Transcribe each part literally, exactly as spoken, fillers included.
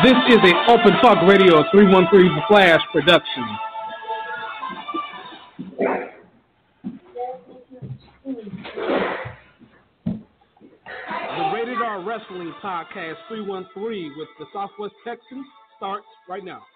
This is a Open Talk Radio three one three The Flash production. The Rated R Wrestling Podcast three one three with the Southwest Texans starts right now.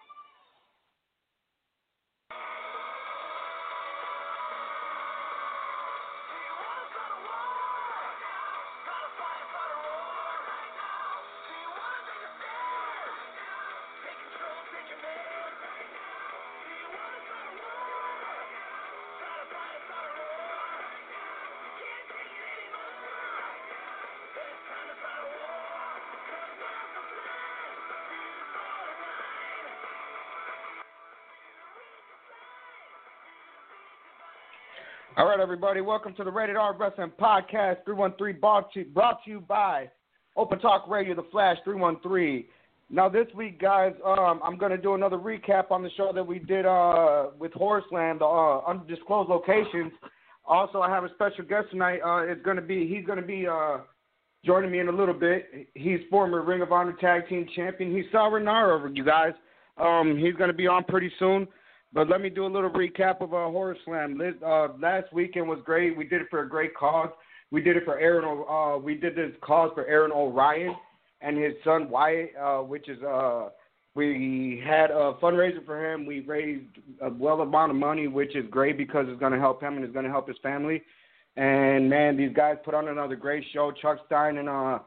All right, everybody, welcome to the Rated R Wrestling Podcast three one three, brought to, brought to you by Open Talk Radio, The Flash three one three. Now, this week, guys, um, I'm going to do another recap on the show that we did uh, with Horseland, uh, undisclosed locations. Also, I have a special guest tonight. Uh, it's going to be he's going to be uh, joining me in a little bit. He's former Ring of Honor Tag Team Champion. He's Sal Rinauro, you guys. Um, he's going to be on pretty soon. But let me do a little recap of uh, Horror Slam. Uh, last weekend was great. We did it for a great cause. We did it for Aaron. O- uh, we did this cause for Aaron O'Ryan and his son Wyatt, uh, which is uh, we had a fundraiser for him. We raised a well amount of money, which is great because it's going to help him and it's going to help his family. And man, these guys put on another great show. Chuck Stein and uh,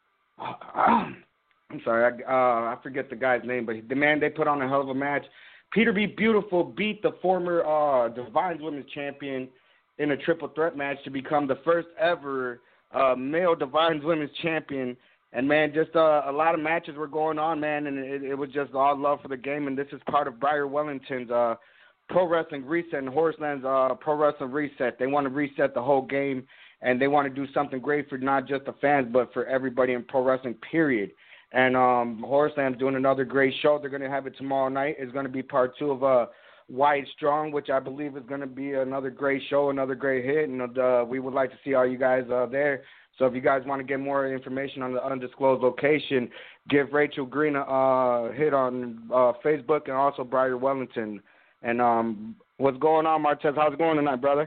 I'm sorry, I, uh, I forget the guy's name, but the man they put on a hell of a match. Peter B. Beautiful beat the former uh, Divine Women's Champion in a triple threat match to become the first ever uh, male Divine Women's Champion. And, man, just uh, a lot of matches were going on, man, and it, it was just all love for the game. And this is part of Briar Wellington's uh, Pro Wrestling Reset and Horseland's uh, Pro Wrestling Reset. They want to reset the whole game, and they want to do something great for not just the fans but for everybody in pro wrestling, period. And um, Horseland's doing another great show. They're going to have it tomorrow night. It's going to be part two of uh, Wyatt Strong, which I believe is going to be another great show, another great hit. And uh, we would like to see all you guys uh, there. So if you guys want to get more information on the undisclosed location, give Rachel Green a uh, hit on uh, Facebook and also Briar Wellington. And um, what's going on, Martez? How's it going tonight, brother?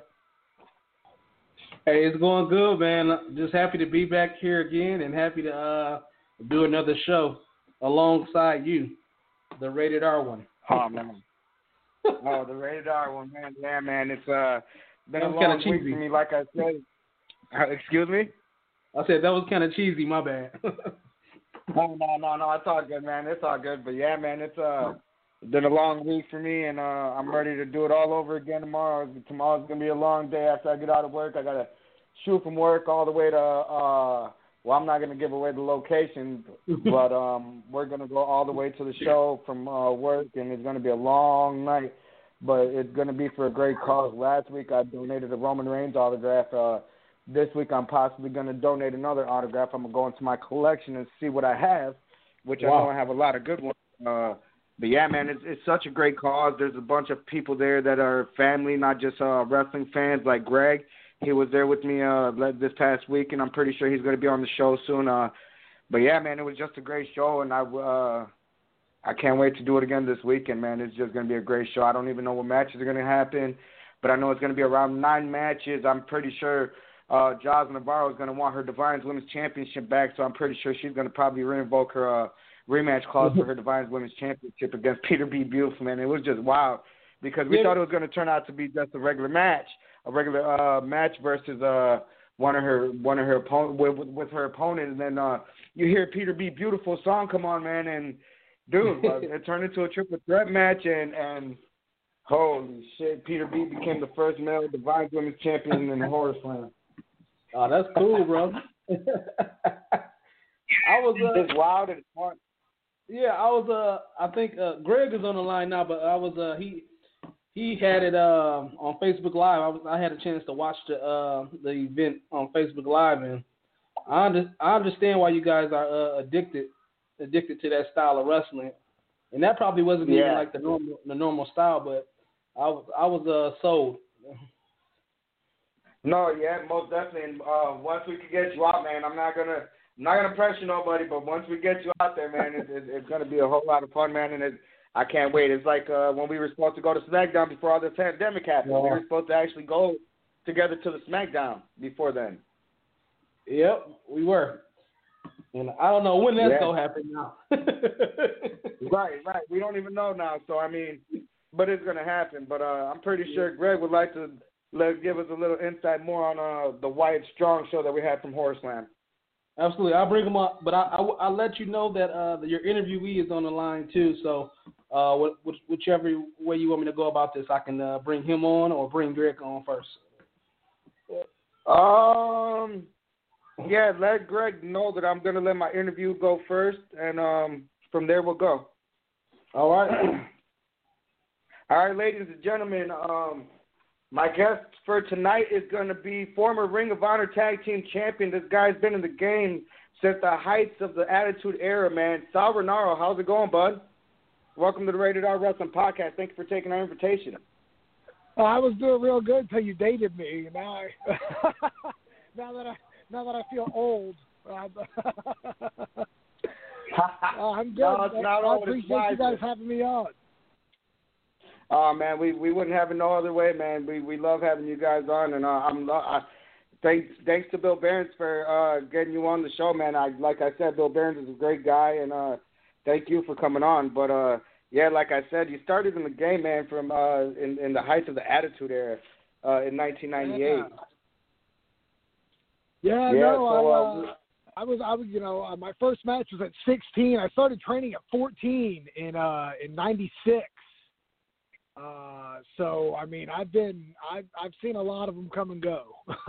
Hey, it's going good, man. Just happy to be back here again and happy to uh, – do another show alongside you, the Rated R one. Oh, man. Oh, the Rated R one, man. Yeah, man. It's uh, been a long week for me, like I said. Uh, excuse me? I said that was kind of cheesy, my bad. no, no, no, no. It's all good, man. It's all good. But, yeah, man, it's uh, been a long week for me, and uh, I'm ready to do it all over again tomorrow. Tomorrow's going to be a long day after I get out of work. I got to shoot from work all the way to uh, – well, I'm not going to give away the location, but um, we're going to go all the way to the show from uh, work, and it's going to be a long night, but it's going to be for a great cause. Last week I donated a Roman Reigns autograph. Uh, this week I'm possibly going to donate another autograph. I'm going to go into my collection and see what I have, which wow. I know I have a lot of good ones. Uh, but, yeah, man, it's, it's such a great cause. There's a bunch of people there that are family, not just uh, wrestling fans like Greg. He was there with me uh, this past week, and I'm pretty sure he's going to be on the show soon. Uh, but, yeah, man, it was just a great show, and I, uh, I can't wait to do it again this weekend, man. It's just going to be a great show. I don't even know what matches are going to happen, but I know it's going to be around nine matches. I'm pretty sure uh, Joz Navarro is going to want her Divine Women's Championship back, so I'm pretty sure she's going to probably reinvoke her uh, rematch clause for her Divine Women's Championship against Peter B. Beautiful, man. It was just wild because we yeah. thought it was going to turn out to be just a regular match. A regular uh, match versus uh, one of her one of her opponent with, with her opponent, and then uh, you hear Peter B. Beautiful song come on, man, and dude, uh, it turned into a triple threat match, and and holy shit, Peter B. became the first male Divine Women's Champion in the Horror Slam. Oh, that's cool, bro. I was uh, it's wild and fun. Yeah, I was. Uh, I think uh, Greg is on the line now, but I was. Uh, he. He had it uh, on Facebook Live. I, was, I had a chance to watch the uh, the event on Facebook Live, and I, under, I understand why you guys are uh, addicted addicted to that style of wrestling. And that probably wasn't yeah. even like the normal the normal style, but I was I was uh, sold. No, yeah, most definitely. And uh, once we can get you out, man, I'm not gonna I'm not gonna pressure nobody, but once we get you out there, man, it's, it's, it's gonna be a whole lot of fun, man, and it, I can't wait. It's like uh, when we were supposed to go to SmackDown before all this pandemic happened. Yeah. We were supposed to actually go together to the SmackDown before then. Yep, we were. And I don't know when that's yeah. gonna happen now. right, right. We don't even know now. So I mean, but it's gonna happen. But uh, I'm pretty sure Greg would like to let give us a little insight more on uh, the Wyatt Strong show that we had from Horseland. Absolutely, I'll bring him up, but I, I, I'll let you know that uh, your interviewee is on the line too. So, uh, which, whichever way you want me to go about this, I can uh, bring him on or bring Greg on first. Um, yeah, let Greg know that I'm gonna let my interview go first, and um, from there we'll go. All right. All right, ladies and gentlemen. Um, My guest for tonight is going to be former Ring of Honor Tag Team Champion. This guy's been in the game since the heights of the Attitude Era, man. Sal Rinauro, how's it going, bud? Welcome to the Rated R Wrestling Podcast. Thank you for taking our invitation. Oh, I was doing real good until you dated me. Now, I, now that I now that I feel old, uh, I'm good. No, it's not I, I old, appreciate you guys having me on. Oh man, we, we wouldn't have it no other way, man. We we love having you guys on, and uh, I'm I, thanks thanks to Bill Behrens for uh, getting you on the show, man. I like I said, Bill Behrens is a great guy, and uh, thank you for coming on. But uh, yeah, like I said, you started in the game, man, from uh, in in the heights of the Attitude Era uh, in nineteen ninety-eight. Yeah, yeah no, so, I, uh, uh, I was I was you know uh, my first match was at sixteen. I started training at fourteen in uh in ninety-six. Uh, so I mean, I've been, I've, I've seen a lot of them come and go.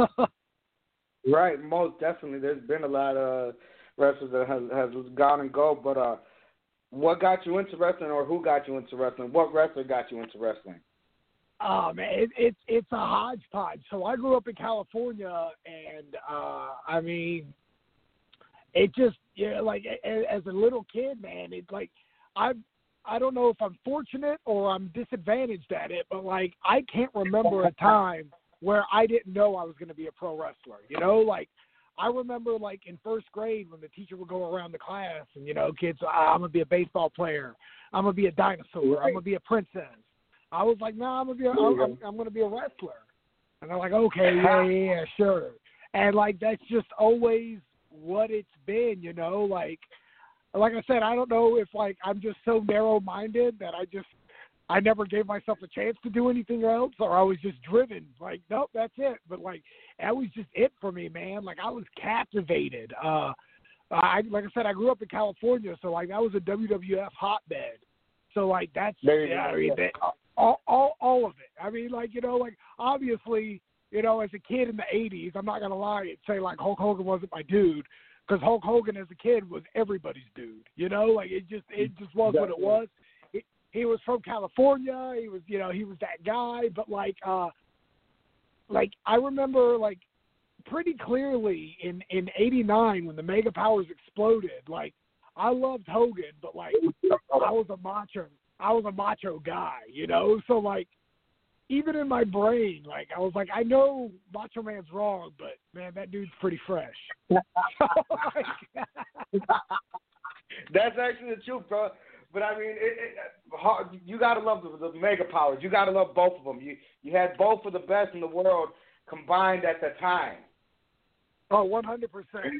Right, most definitely. There's been a lot of wrestlers that has has gone and go. But uh, what got you into wrestling, or who got you into wrestling? What wrestler got you into wrestling? Oh man, it, it, it's a hodgepodge. So I grew up in California, and uh, I mean, it just, yeah, like as a little kid, man, it's like I've. I don't know if I'm fortunate or I'm disadvantaged at it, but, like, I can't remember a time where I didn't know I was going to be a pro wrestler. You know, like, I remember, like, in first grade when the teacher would go around the class and, you know, kids, ah, I'm going to be a baseball player. I'm going to be a dinosaur. I'm going to be a princess. I was like, no, nah, I'm going to be a, I'm, I'm, I'm going to be a wrestler. And they're like, okay, yeah, yeah, yeah, sure. And, like, that's just always what it's been, you know, like, Like I said, I don't know if, like, I'm just so narrow-minded that I just, I never gave myself a chance to do anything else, or I was just driven. Like, nope, that's it. But, like, that was just it for me, man. Like, I was captivated. Uh, I Like I said, I grew up in California, so, like, that was a W W F hotbed. So, like, that's, yeah, I mean, that, all, all, all of it. I mean, like, you know, like, obviously, you know, as a kid in the eighties, I'm not going to lie and say, like, Hulk Hogan wasn't my dude. Because Hulk Hogan as a kid was everybody's dude, you know, like it just it just was what it was. He, he was from California. He was, you know, he was that guy. But like, uh, like I remember like pretty clearly in in eighty-nine when the Mega Powers exploded. Like I loved Hogan, but like I was a macho, I was a macho guy, you know. So like even in my brain, like I was like, I know Macho Man's wrong, but man, that dude's pretty fresh. So, like, that's actually the truth, bro. But I mean, it, it, you gotta love the, the Mega Powers. You gotta love both of them. You you had both of the best in the world combined at the time. Oh, one hundred percent.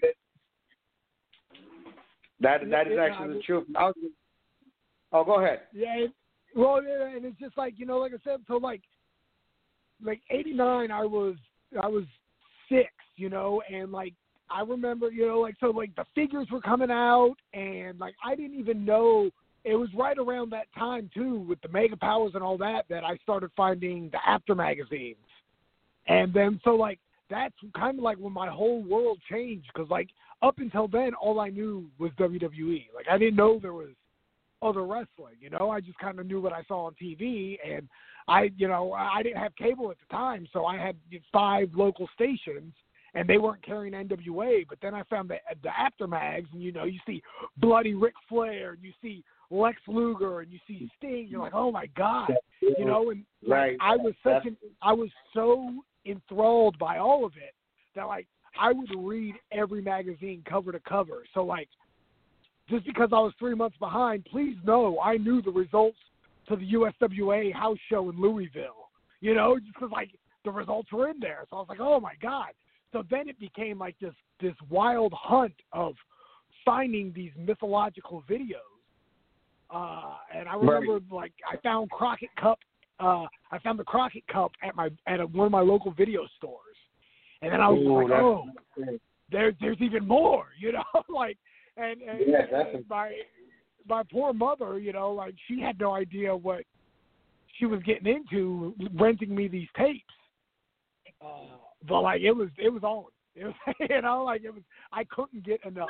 That that is actually the truth. I was, oh, go ahead. Yeah. It, well, yeah, and it's just like, you know, like I said, so like. Like eighty-nine, I was I was six, you know, and like I remember, you know, like so like the figures were coming out, and like I didn't even know it was right around that time too with the Mega Powers and all that that I started finding the After magazines, and then so like that's kind of like when my whole world changed because like up until then all I knew was W W E. Like I didn't know there was other wrestling, you know. I just kind of knew what I saw on T V, and I, you know, I didn't have cable at the time, so I had five local stations, and they weren't carrying N W A. But then I found the the Aftermags, and you know, you see bloody Ric Flair, and you see Lex Luger, and you see Sting. You're like, oh my God, you know. And like, right. I was such an, I was so enthralled by all of it that like I would read every magazine cover to cover. So, like, just because I was three months behind, please know I knew the results to the U S W A house show in Louisville, you know, just because, like, the results were in there. So I was like, oh, my God. So then it became, like, this, this wild hunt of finding these mythological videos. Uh, and I remember, right. like, I found Crockett Cup. Uh, I found the Crockett Cup at my at a, one of my local video stores. And then I was Ooh, like, oh, there, there's even more, you know, like, and, and, yeah, and my my poor mother, you know, like, she had no idea what she was getting into renting me these tapes. Uh, but like, it was it was on. It was, you know, like, it was. I couldn't get enough.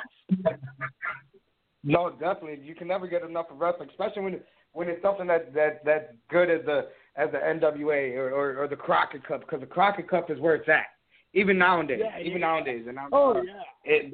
No, definitely, you can never get enough of wrestling, especially when when it's something that that that's good as the as the N W A or, or, or the Crockett Cup, because the Crockett Cup is where it's at. Even nowadays, yeah, even yeah. nowadays, and I'm, oh uh, yeah, it,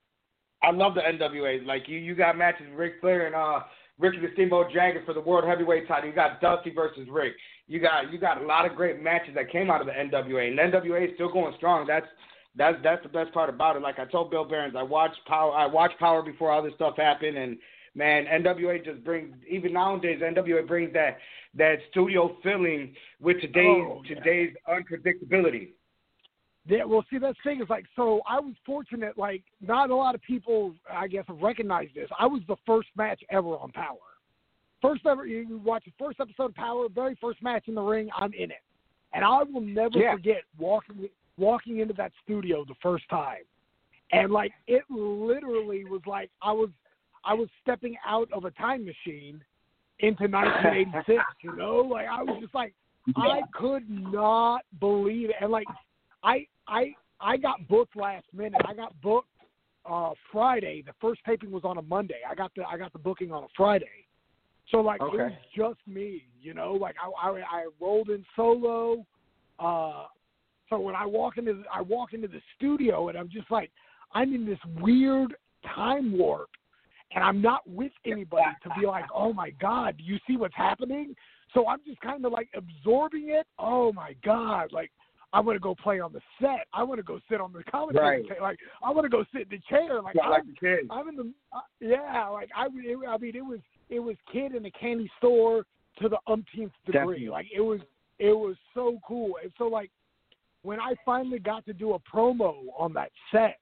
I love the N W A. Like you, you got matches with Ric Flair and uh, Ricky the Steamboat Dragon for the World Heavyweight title. You got Dusty versus Rick. You got you got a lot of great matches that came out of the N W A, and the N W A is still going strong. That's that's that's the best part about it. Like I told Bill Behrens, I watched Power. I watched Power before all this stuff happened, and man, N W A just brings, even nowadays, N W A brings that that studio feeling with today's oh, yeah. today's unpredictability. Yeah, well, see, that's the thing is, like, so I was fortunate, like, not a lot of people, I guess, have recognized this. I was the first match ever on Power. First ever, you watch the first episode of Power, very first match in the ring, I'm in it. And I will never yeah. forget walking walking into that studio the first time. And, like, it literally was like I was I was stepping out of a time machine into nineteen eighty-six, you know? Like, I was just like, yeah. I could not believe it. And, like, I I I got booked last minute. I got booked uh, Friday. The first taping was on a Monday. I got the I got the booking on a Friday. So like okay. it was just me, you know. Like I I, I rolled in solo. Uh, so when I walk into the, I walk into the studio and I'm just like I'm in this weird time warp, and I'm not with anybody to be like, oh my God, do you see what's happening? So I'm just kind of like absorbing it. Oh my God, like. I want to go play on the set. I want to go sit on the commentary right. chair. Like I want to go sit in the chair. Like, I'm, like a kid. I'm in the uh, yeah. Like I, it, I mean, it was it was kid in a candy store to the umpteenth degree. Definitely. Like it was it was so cool. And so like when I finally got to do a promo on that set,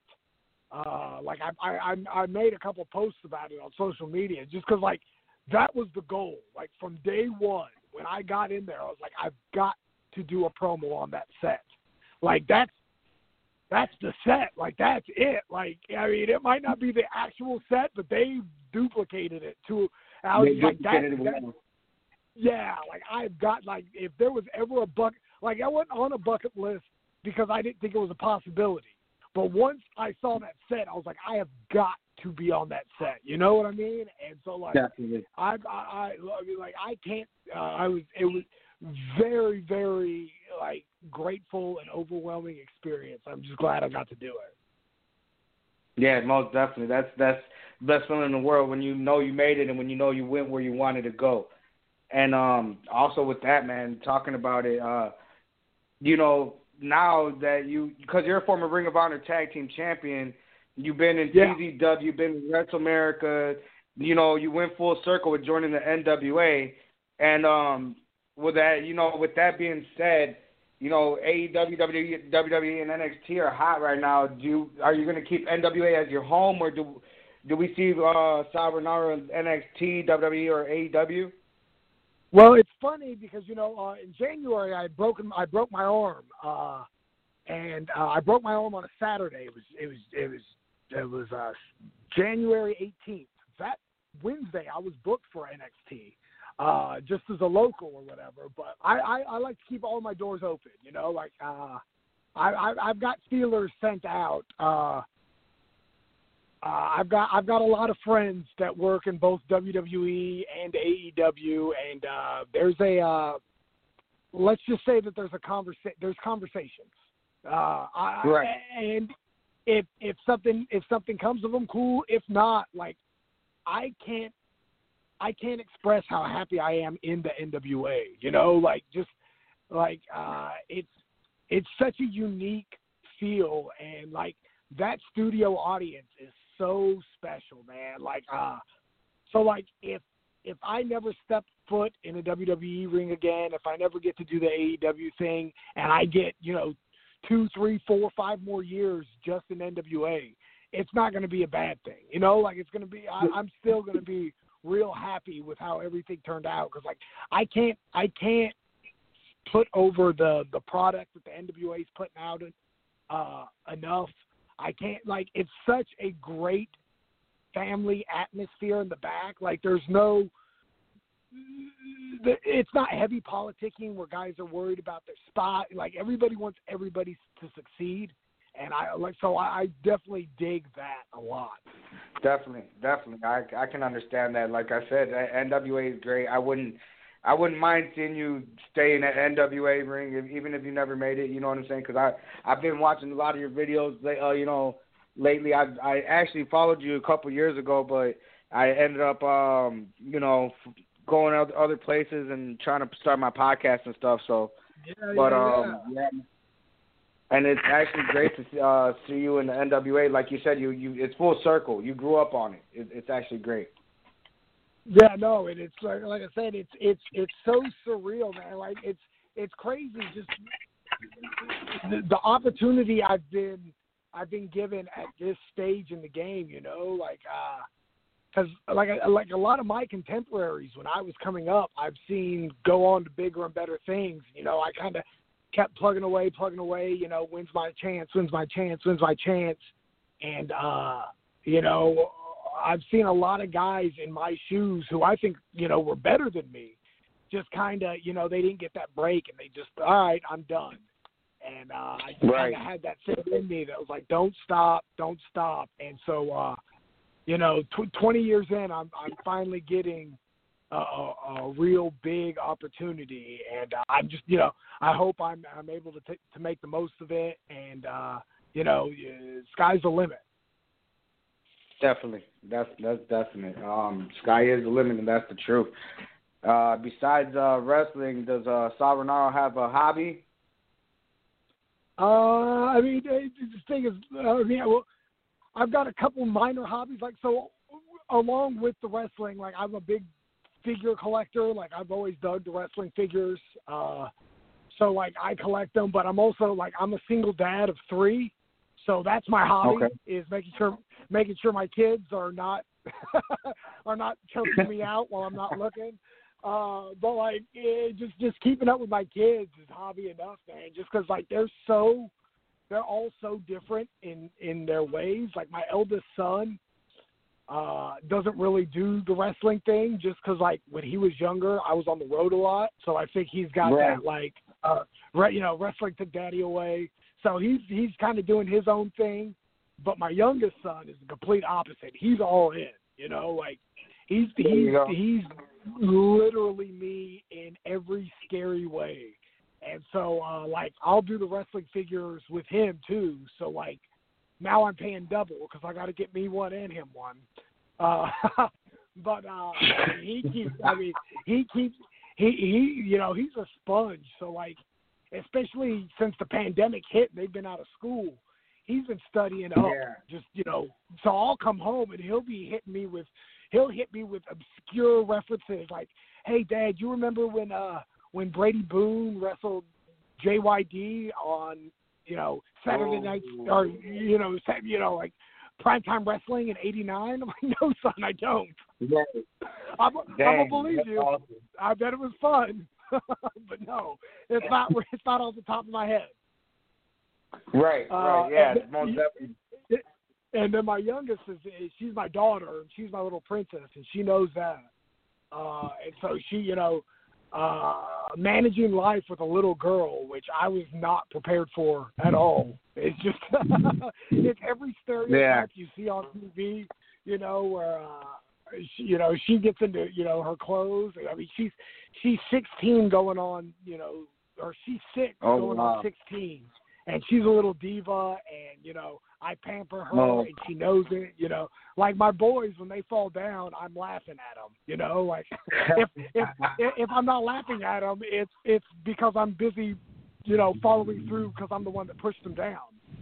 uh, like I I I made a couple posts about it on social media just because like that was the goal. Like from day one when I got in there, I was like, I've got to do a promo on that set. Like that's that's the set. Like that's it. Like I mean, it might not be the actual set, but they duplicated it to. I was like that, that, yeah. Like I've got like if there was ever a bucket, like I wasn't on a bucket list because I didn't think it was a possibility. But once I saw that set, I was like, I have got to be on that set. You know what I mean? And so like, Definitely. I, I, I, I mean, like I can't. Uh, I was. It was. Very, very like grateful and overwhelming experience. I'm just glad I got to do it. Yeah, most definitely. That's that's the best feeling in the world when you know you made it and when you know you went where you wanted to go. And um, also with that, man, talking about it, uh, you know, now that you because you're a former Ring of Honor Tag Team Champion, you've been in yeah. T Z W, you've been in Wrestle America, you know, you went full circle with joining the N W A, and um. With that, you know, with that being said, you know, A E W, W W E, and N X T are hot right now. Do you, are you going to keep N W A as your home, or do do we see uh, Sal Rinauro in N X T, W W E, or A E W? Well, it's funny because you know, uh, in January I broken I broke my arm, uh, and uh, I broke my arm on a Saturday. It was it was it was it was uh, January eighteenth. That Wednesday I was booked for N X T. Uh, just as a local or whatever, but I, I, I like to keep all my doors open, you know, like, uh, I, I, I've got feelers sent out. Uh, uh, I've got, I've got a lot of friends that work in both W W E and A E W. And, uh, there's a, uh, let's just say that there's a conversa- there's conversations. Uh, I, right. And if, if something, if something comes of them, cool. If not, like, I can't, I can't express how happy I am in the N W A, you know, like just like uh, it's it's such a unique feel, and like that studio audience is so special, man. Like, uh, so like if if I never step foot in a W W E ring again, if I never get to do the A E W thing, and I get, you know, two, three, four, five more years just in N W A, it's not going to be a bad thing. You know, like it's going to be, I, I'm still going to be real happy with how everything turned out. Cause like, I can't, I can't put over the, the product that the N W A is putting out uh, enough. I can't, like, it's such a great family atmosphere in the back. Like there's no, it's not heavy politicking where guys are worried about their spot. Like everybody wants everybody to succeed. And I like, so I, I definitely dig that a lot. Definitely, definitely. I I can understand that. Like I said, N W A is great. I wouldn't I wouldn't mind seeing you stay in that N W A ring, if, even if you never made it. You know what I'm saying? Because I I've been watching a lot of your videos. Uh, you know, lately. I I actually followed you a couple years ago, but I ended up um you know going out other places and trying to start my podcast and stuff. So, yeah, but yeah, um yeah. yeah. And it's actually great to see, uh, see you in the N W A. Like you said, you, you it's full circle. You grew up on it. it. It's actually great. Yeah, no, and it's like like I said, it's it's it's so surreal, man. Like it's it's crazy. Just the, the opportunity I've been I've been given at this stage in the game. You know, like because uh, like like a lot of my contemporaries when I was coming up, I've seen go on to bigger and better things. You know, I kind of kept plugging away, plugging away, you know, when's my chance, when's my chance, when's my chance. And, uh, you know, I've seen a lot of guys in my shoes who I think, you know, were better than me. Just kind of, you know, they didn't get that break and they just, all right, I'm done. And uh, I just right. kind of had that thing in me that was like, don't stop, don't stop. And so, uh, you know, tw- twenty years in, I'm, I'm finally getting A, a, a real big opportunity, and uh, I'm just, you know, I hope I'm I'm able to t- to make the most of it, and uh, you know, uh, sky's the limit. Definitely, that's that's definite. Um, sky is the limit, and that's the truth. Uh, besides uh, wrestling, does uh, Sal Rinauro have a hobby? Uh, I mean, the thing is, uh, yeah, well, I've got a couple minor hobbies, like so. Along with the wrestling, like I'm a big figure collector. Like I've always dug the wrestling figures. Uh, so like I collect them, but I'm also like, I'm a single dad of three. So that's my hobby okay. is making sure, making sure my kids are not, are not choking me out while I'm not looking. Uh, but like, it, just, just keeping up with my kids is hobby enough, man. Just cause like, they're so, they're all so different in, in their ways. Like my eldest son, uh, doesn't really do the wrestling thing just because, like, when he was younger, I was on the road a lot. So I think he's got right. that, like, uh, re- you know, wrestling took daddy away. So he's he's kind of doing his own thing. But my youngest son is the complete opposite. He's all in, you know, like, he's he's he's literally me in every scary way. And so, uh, like, I'll do the wrestling figures with him, too. So, like, now I'm paying double because I got to get me one and him one. Uh, but uh, he keeps, I mean, he keeps, he, he, you know, he's a sponge. So, like, especially since the pandemic hit, they've been out of school. He's been studying up, yeah. just, you know. So I'll come home and he'll be hitting me with, he'll hit me with obscure references like, hey, Dad, you remember when, uh, when Brady Boone wrestled J Y D on, you know, Saturday oh. nights, or, you know, you know, like primetime wrestling in eighty-nine? I'm like, no, son, I don't. Yeah. I'm, Dang, I'm going to believe you. Awesome. I bet it was fun. But no, it's not, it's not off the top of my head. Right, Uh, right, yeah, and, it's most definitely. And then my youngest is, is, she's my daughter, and she's my little princess, and she knows that. Uh, and so she, you know, uh, managing life with a little girl, which I was not prepared for at all. It's just, it's every stereotype yeah. you see on T V, you know, where, uh, she, you know, she gets into, you know, her clothes. I mean, she's, she's sixteen going on, you know, or she's six oh, going wow. on sixteen. And she's a little diva, and, you know, I pamper her, oh. and she knows it, you know. Like my boys, when they fall down, I'm laughing at them, you know. Like, if if if I'm not laughing at them, it's it's because I'm busy, you know, following through because I'm the one that pushed them down.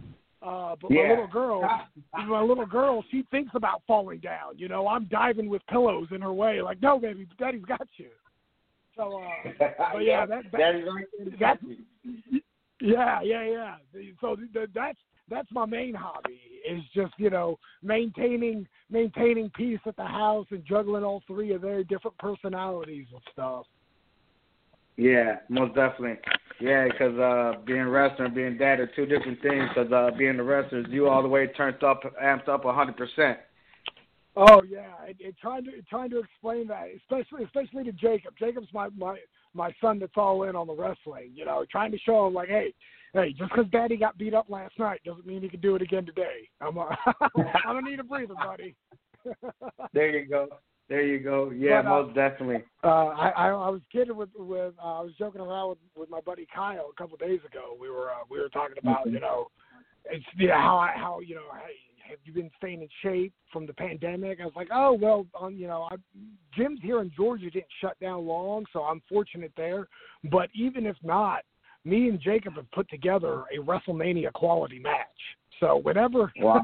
Uh, but Yeah. my little girl, my little girl, she thinks about falling down. You know, I'm diving with pillows in her way. Like, no, baby, Daddy's got you. So, uh, but yeah, that, that, Daddy's right that, yeah, yeah, yeah. So th- that's that's my main hobby is just you know maintaining maintaining peace at the house and juggling all three of their different personalities and stuff. Yeah, most definitely. Yeah, because uh, being a wrestler and being dad are two different things. Because uh, being a wrestler is you all the way turned up, amped up one hundred percent. Oh yeah, and, and trying to trying to explain that, especially especially to Jacob. Jacob's my, my my son that's all in on the wrestling. You know, trying to show him like, hey, hey, just because Daddy got beat up last night doesn't mean he can do it again today. I'm a, I don't need a breather, buddy. There you go. There you go. Yeah, but, uh, most definitely. Uh, I, I I was kidding with with uh, I was joking around with, with my buddy Kyle a couple of days ago. We were uh, we were talking about you know, it's you know, how I, how you know hey, have you been staying in shape from the pandemic? I was like, oh well, um, you know, I, gyms here in Georgia didn't shut down long, so I'm fortunate there. But even if not, me and Jacob have put together a WrestleMania quality match. So whenever, Wow.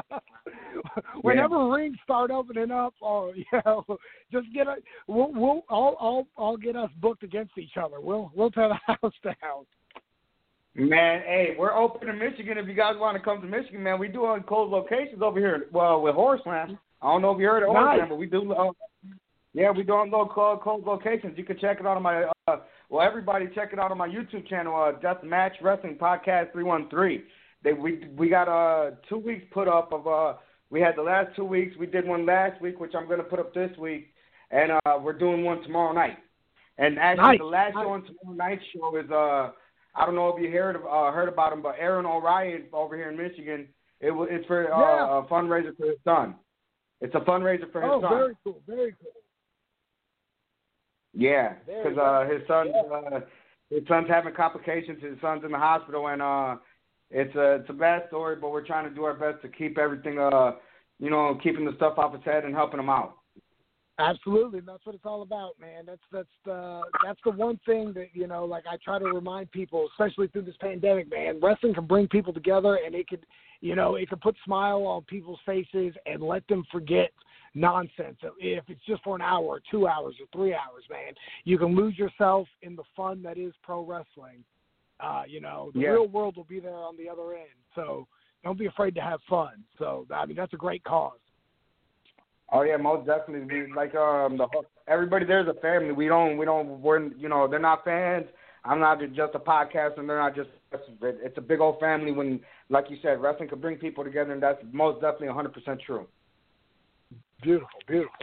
whenever yeah. rings start opening up, oh you know, just get a, we'll, we'll, I'll, I'll, I'll get us booked against each other. We'll, we'll tear the house down. Man, hey, we're open in Michigan. If you guys want to come to Michigan, man, we do on cold locations over here. Well, with Horseland. I don't know if you heard of Horseland, nice. but we do. Uh, yeah, we do on low cold, cold locations. You can check it out on my. Uh, well, everybody check it out on my YouTube channel, uh, Death Match Wrestling Podcast three one three. They, we we got uh two weeks put up of uh we had the last two weeks. We did one last week, which I'm gonna put up this week, and uh we're doing one tomorrow night. And actually, nice. the last nice. show on tomorrow night's show is uh I don't know if you heard of, uh, heard about him, but Aaron O'Ryan over here in Michigan. It was it's for uh, yeah. a fundraiser for his son. It's a fundraiser for his oh, son. Oh, very cool, very cool. Yeah, because uh, his son yeah. uh, his son's having complications. His son's in the hospital, and uh. It's a it's a bad story, but we're trying to do our best to keep everything, uh, you know, keeping the stuff off his head and helping him out. Absolutely, and that's what it's all about, man. That's that's the that's the one thing that you know, like I try to remind people, especially through this pandemic, man. Wrestling can bring people together, and it could, you know, it can put a smile on people's faces and let them forget nonsense. If it's just for an hour, or two hours, or three hours, man, you can lose yourself in the fun that is pro wrestling. Uh, you know, the yeah. real world will be there on the other end. So don't be afraid to have fun. So, I mean, that's a great cause. Oh, yeah, most definitely. We, like, um, the everybody there's a family. We don't, we don't, we're, you know, they're not fans. I'm not just a podcast, and they're not just, it's a big old family when, like you said, wrestling can bring people together, and that's most definitely one hundred percent true. Beautiful, beautiful.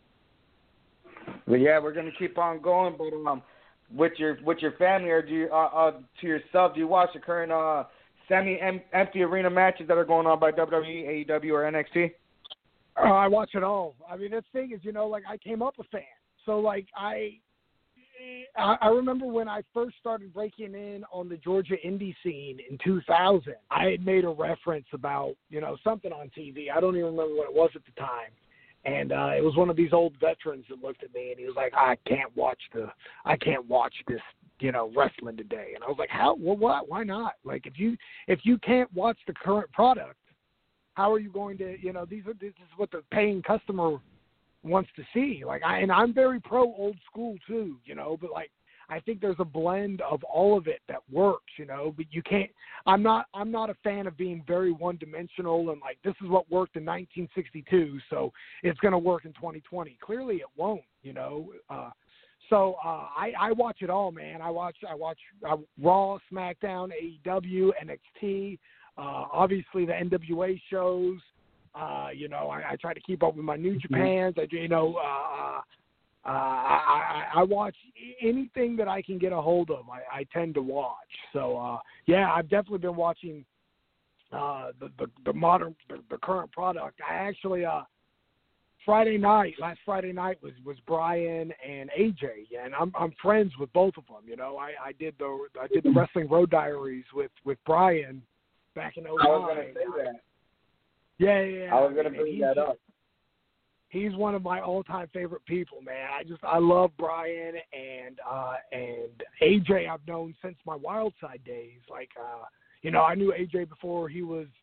But, yeah, we're going to keep on going, but, um, With your with your family or do you, uh, uh, to yourself, do you watch the current uh, semi-empty arena matches that are going on by W W E, A E W, or N X T? Uh, I watch it all. I mean, the thing is, you know, like I came up a fan. So, like, I, I I remember when I first started breaking in on the Georgia indie scene in two thousand, I had made a reference about, you know, something on T V. I don't even remember what it was at the time. And uh, it was one of these old veterans that looked at me, and he was like, "I can't watch the, I can't watch this, you know, wrestling today." And I was like, "How? Well, why? Why not? Like, if you, if you can't watch the current product, how are you going to, you know, these are this is what the paying customer wants to see." Like, I and I'm very pro old school too, you know, but like, I think there's a blend of all of it that works, you know, but you can't, I'm not, I'm not a fan of being very one dimensional and like, this is what worked in nineteen sixty-two. So it's going to work in twenty twenty. Clearly it won't, you know? Uh, so uh, I, I watch it all, man. I watch, I watch uh, Raw, SmackDown, A E W, N X T, uh, obviously the N W A shows. Uh, you know, I, I try to keep up with my New Japans. I, you know, uh, Uh, I, I, I watch anything that I can get a hold of. I, I tend to watch. So, uh, yeah, I've definitely been watching uh, the, the the modern, the, the current product. I actually uh, Friday night, last Friday night was, was Brian and A J, and I'm I'm friends with both of them. You know, I, I did the I did the Wrestling Road Diaries with, with Brian back in oh nine. I was going to say that. Yeah, yeah. yeah. I was going to bring that up. He's one of my all-time favorite people, man. I just I love Brian and uh, and A J. I've known since my Wildside days. Like, uh, you know, I knew A J before he was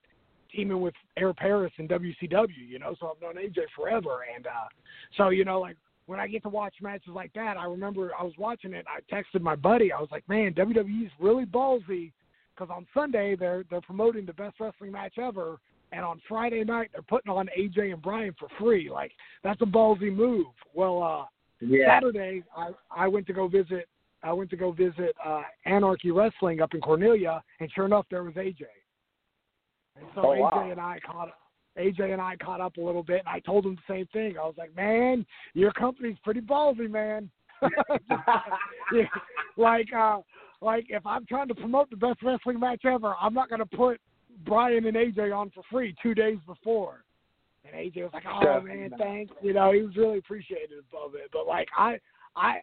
teaming with Eric Paris in W C W, you know, so I've known A J forever. And uh, so, you know, like when I get to watch matches like that, I remember I was watching it. I texted my buddy. I was like, man, W W E is really ballsy because on Sunday they're they're promoting the best wrestling match ever. And on Friday night, they're putting on A J and Brian for free. Like, that's a ballsy move. Well, uh, yeah. Saturday, I, I went to go visit I went to go visit uh, Anarchy Wrestling up in Cornelia, and sure enough, there was A J. And so oh, A J wow. and I caught A J and I caught up a little bit, and I told him the same thing. I was like, man, your company's pretty ballsy, man. yeah, like, uh, like if I'm trying to promote the best wrestling match ever, I'm not going to put Brian and A J on for free two days before. And A J was like, oh, yeah. man, thanks. You know, he was really appreciative of it. But, like, I I,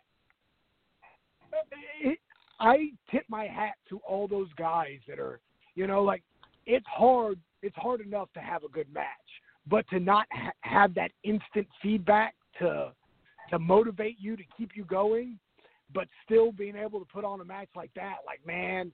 I tip my hat to all those guys that are, you know, like, it's hard. It's hard enough to have a good match. But to not ha- have that instant feedback to to motivate you, to keep you going, but still being able to put on a match like that, like, man,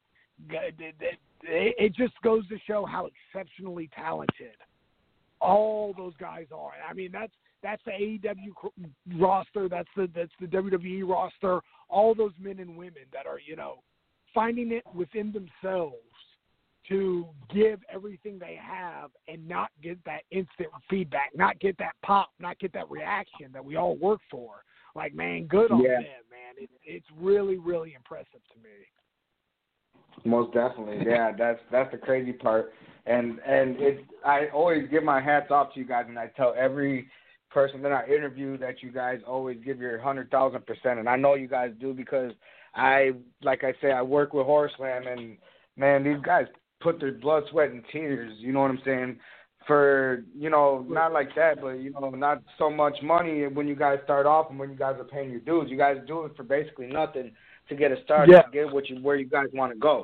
it just goes to show how exceptionally talented all those guys are. I mean, that's that's the A E W roster, that's the that's the W W E roster. All those men and women that are, you know, finding it within themselves to give everything they have and not get that instant feedback, not get that pop, not get that reaction that we all work for. Like, man, good on yeah. them, man. It, it's really, really impressive to me. Most definitely, yeah. That's that's the crazy part, and and it. I always give my hats off to you guys, and I tell every person that I interview that you guys always give your hundred thousand percent, and I know you guys do because I, like I say, I work with Horseland, and man, these guys put their blood, sweat, and tears. You know what I'm saying? For, you know, not like that, but, you know, not so much money when you guys start off and when you guys are paying your dues. You guys do it for basically nothing to get a start, yeah. to get what you, where you guys want to go.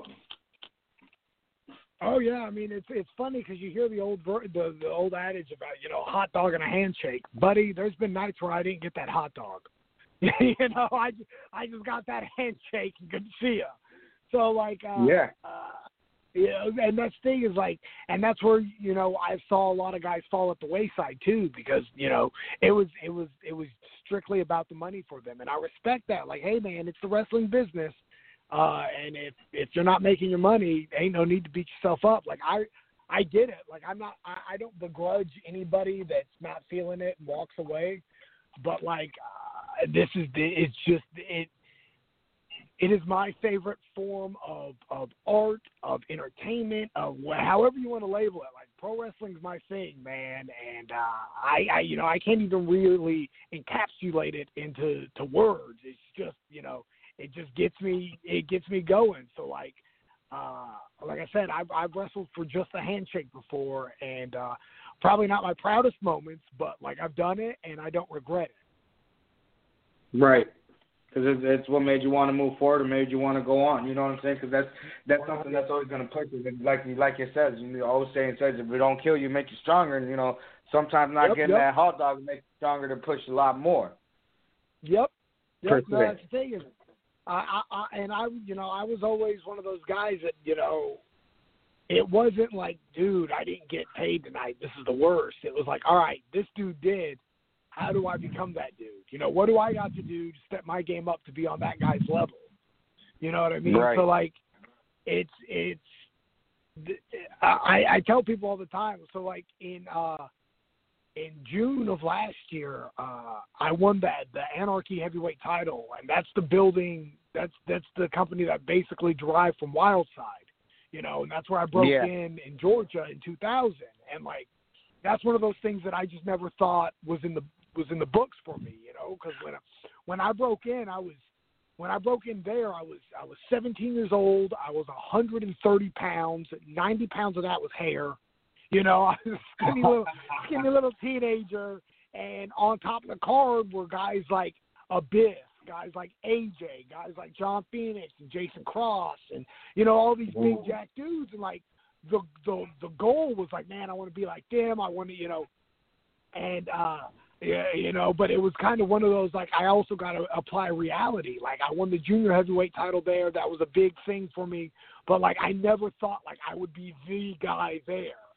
Oh yeah, I mean it's it's funny because you hear the old the, the old adage about, you know, hot dog and a handshake, buddy. There's been nights where I didn't get that hot dog. you know, I just, I just got that handshake and good to see you. So like, uh, yeah. Uh, You know, and that thing is like, and that's where, you know, I saw a lot of guys fall at the wayside too, because, you know, it was, it was, it was strictly about the money for them. And I respect that. Like, hey man, it's the wrestling business. Uh, and if, if you're not making your money, ain't no need to beat yourself up. Like I, I get it. Like I'm not, I, I don't begrudge anybody that's not feeling it and walks away. But like, uh, this is, the, it's just, it, It is my favorite form of, of art, of entertainment, of however you want to label it. Like, pro wrestling's my thing, man, and uh, I, I, you know, I can't even really encapsulate it into to words. It's just, you know, it just gets me, it gets me going. So, like, uh, like I said, I've, I've wrestled for just a handshake before, and uh, probably not my proudest moments, but like I've done it, and I don't regret it. Right. Because it's, it's what made you want to move forward or made you want to go on. You know what I'm saying? Because that's that's something that's always going to push you. Like you like you said, you know, the old saying says, if it don't kill you, make you stronger. And you know, sometimes not yep, getting yep. that hot dog makes you stronger to push a lot more. Yep. Yep. Per No, se. that's the thing. Is, I, I, I, and I, you know, I was always one of those guys that, you know, it wasn't like, dude, I didn't get paid tonight. This is the worst. It was like, all right, this dude did. How do I become that dude? You know, what do I got to do to step my game up to be on that guy's level? You know what I mean? Right. So, like, it's, it's, I, I tell people all the time. So, like, in, uh, in June of last year, uh, I won that, the Anarchy heavyweight title. And that's the building, that's, that's the company that basically derived from Wildside, you know, and that's where I broke yeah. in, in Georgia in two thousand. And, like, that's one of those things that I just never thought was in the, was in the books for me, you know, because when I, when I broke in, I was when I broke in there, I was I was seventeen years old. I was one hundred thirty pounds. ninety pounds of that was hair. You know, I was a skinny little skinny little teenager, and on top of the card were guys like Abyss, guys like A J, guys like John Phoenix and Jason Cross, and you know all these big jack dudes, and like the the the goal was like, man, I want to be like them. I want to, you know, and. uh Yeah, you know, but it was kind of one of those, like, I also got to apply reality. Like, I won the junior heavyweight title there. That was a big thing for me. But, like, I never thought, like, I would be the guy there.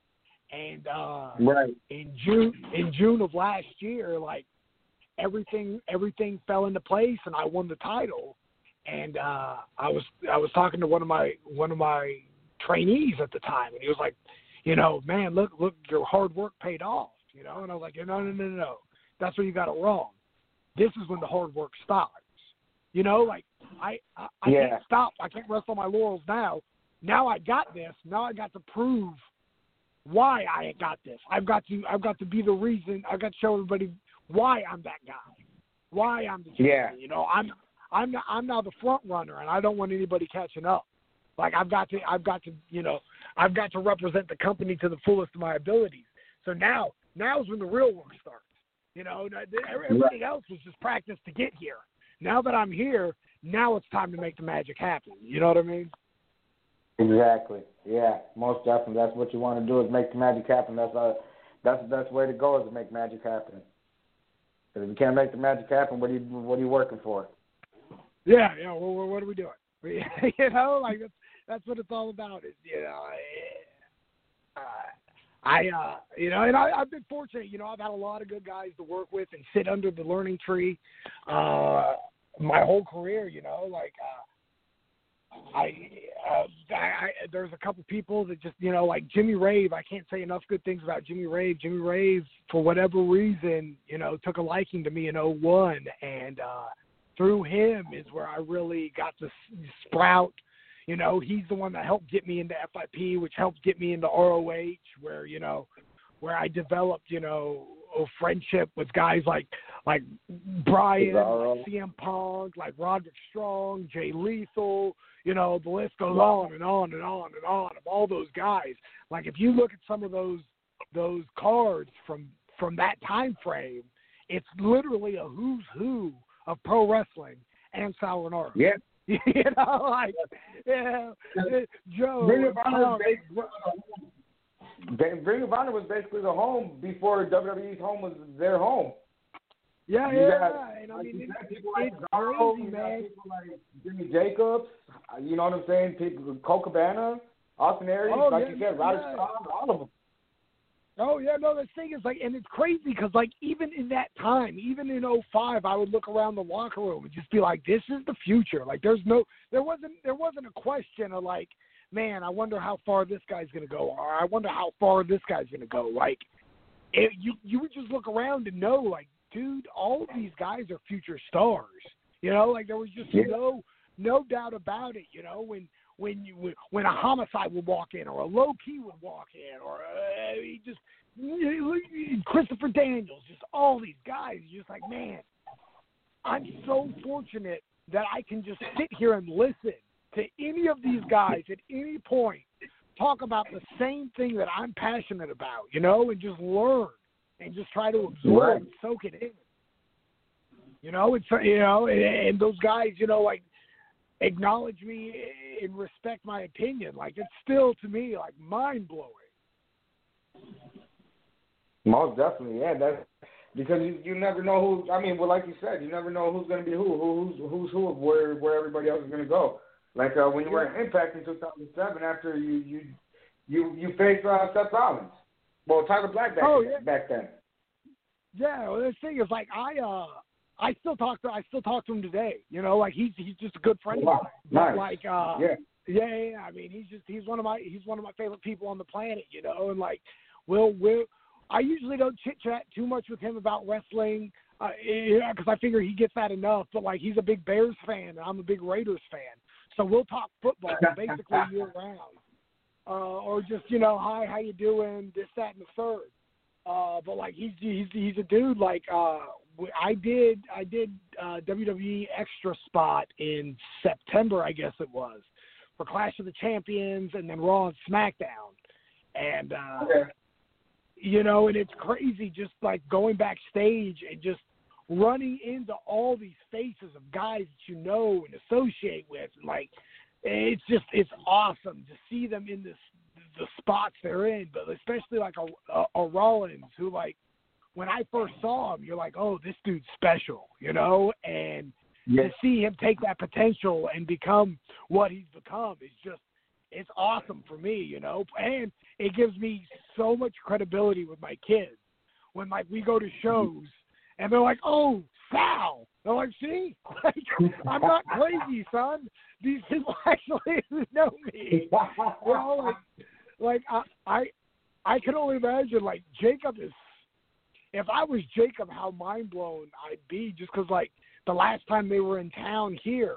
And uh, right. in June in June of last year, like everything everything fell into place, and I won the title. And uh, I was I was talking to one of my one of my trainees at the time, and he was like, you know, man, look look, your hard work paid off, you know. And I was like, no no no no, that's where you got it wrong. This is when the hard work stops. You know, like I I, I yeah. can't stop. I can't rest on my laurels now. Now I got this. Now I got to prove why I got this. I've got to I've got to be the reason. I've got to show everybody why I'm that guy. Why I'm the champion. Yeah. You know, I'm I'm not, I'm now the front runner, and I don't want anybody catching up. Like I've got to I've got to you know I've got to represent the company to the fullest of my abilities. So now now is when the real work starts. You know, everything else was just practice to get here. Now that I'm here, now it's time to make the magic happen. You know what I mean? Exactly. Yeah, most definitely. That's what you want to do is make the magic happen. That's uh, that's the best way to go is to make magic happen. Because if you can't make the magic happen, what are you what are you working for? Yeah, yeah. Well, what are we doing? You know, like that's that's what it's all about. Is you know, uh, I uh, you know, and I, I've been fortunate. You know, I've had a lot of good guys to work with and sit under the learning tree, uh, my whole career. You know, like. Uh, I, uh, I, I there's a couple people that just you know like Jimmy Rave. I can't say enough good things about Jimmy Rave. Jimmy Rave, for whatever reason, you know, took a liking to me in oh one, and uh, through him is where I really got to sprout. You know, he's the one that helped get me into F I P, which helped get me into R O H, where you know, where I developed you know a friendship with guys like like Brian, like C M Punk, like Roderick Strong, Jay Lethal. You know, the list goes on and on and on and on of all those guys. Like if you look at some of those those cards from from that time frame, it's literally a who's who of pro wrestling and Sal Rinauro. Yeah. You know, like yeah, Joe. Ring of Honor Ring of Honor was basically the home before W W E's home was their home. Yeah, you yeah, got, and I like mean, it, it's, people it's like Garro, crazy, you man. people like Jimmy Jacobs, you know what I'm saying? People, Cole Cabana, Austin Aries, oh, like yeah, you said, yeah, Roderick yeah. Strong, all of them. Oh, yeah, no, the thing is, like, and it's crazy because, like, even in that time, even in oh five, I would look around the locker room and just be like, this is the future. Like, there's no, there wasn't, there wasn't a question of, like, man, I wonder how far this guy's going to go, or I wonder how far this guy's going to go. Like, it, you, you would just look around and know, like, dude, all of these guys are future stars. You know, like, there was just yeah. no, no doubt about it, you know, when, when you when a Homicide would walk in, or a Low Key would walk in, or uh, he just Christopher Daniels, just all these guys. You're just like, man, I'm so fortunate that I can just sit here and listen to any of these guys at any point talk about the same thing that I'm passionate about, you know, and just learn and just try to absorb right. and soak it in. You know, it's you know, and, and those guys, you know, like. acknowledge me and respect my opinion. Like, it's still, to me, like, mind-blowing. Most definitely, yeah. That's because you, you never know who, I mean, well, like you said, you never know who's going to be who, who who's, who's who, where where everybody else is going to go. Like, uh, when you were in Impact in two thousand seven, after you you you, you faced uh, Seth Rollins. Well, Tyler Black back, oh, yeah. back then. Yeah, well, the thing is, like, I, uh, I still talk to I still talk to him today. You know, like he's he's just a good friend wow. of mine. Nice. Like uh yeah. yeah, yeah, I mean he's just he's one of my he's one of my favorite people on the planet, you know, and like we'll we'll I usually don't chit chat too much with him about wrestling, uh, yeah, because I figure he gets that enough. But like he's a big Bears fan and I'm a big Raiders fan, so we'll talk football basically year round, uh, or just you know hi how you doing this that and the third. Uh, but like he's he's he's a dude like uh, I did I did uh, W W E extra spot in September, I guess it was, for Clash of the Champions and then Raw and SmackDown, and uh, okay. you know, and it's crazy just like going backstage and just running into all these faces of guys that you know and associate with, and like it's just it's awesome to see them in this. The spots they're in, but especially like a, a, a Rollins who, like, when I first saw him, you're like, oh, this dude's special, you know, and yeah. to see him take that potential and become what he's become is just, it's awesome for me, you know, and it gives me so much credibility with my kids when like we go to shows and they're like, "Oh, Sal." They're like, "See, like, I'm not crazy, son. These people actually know me." You know, like, like I, I, I can only imagine like Jacob is. If I was Jacob, how mind blown I'd be, just because like the last time they were in town here,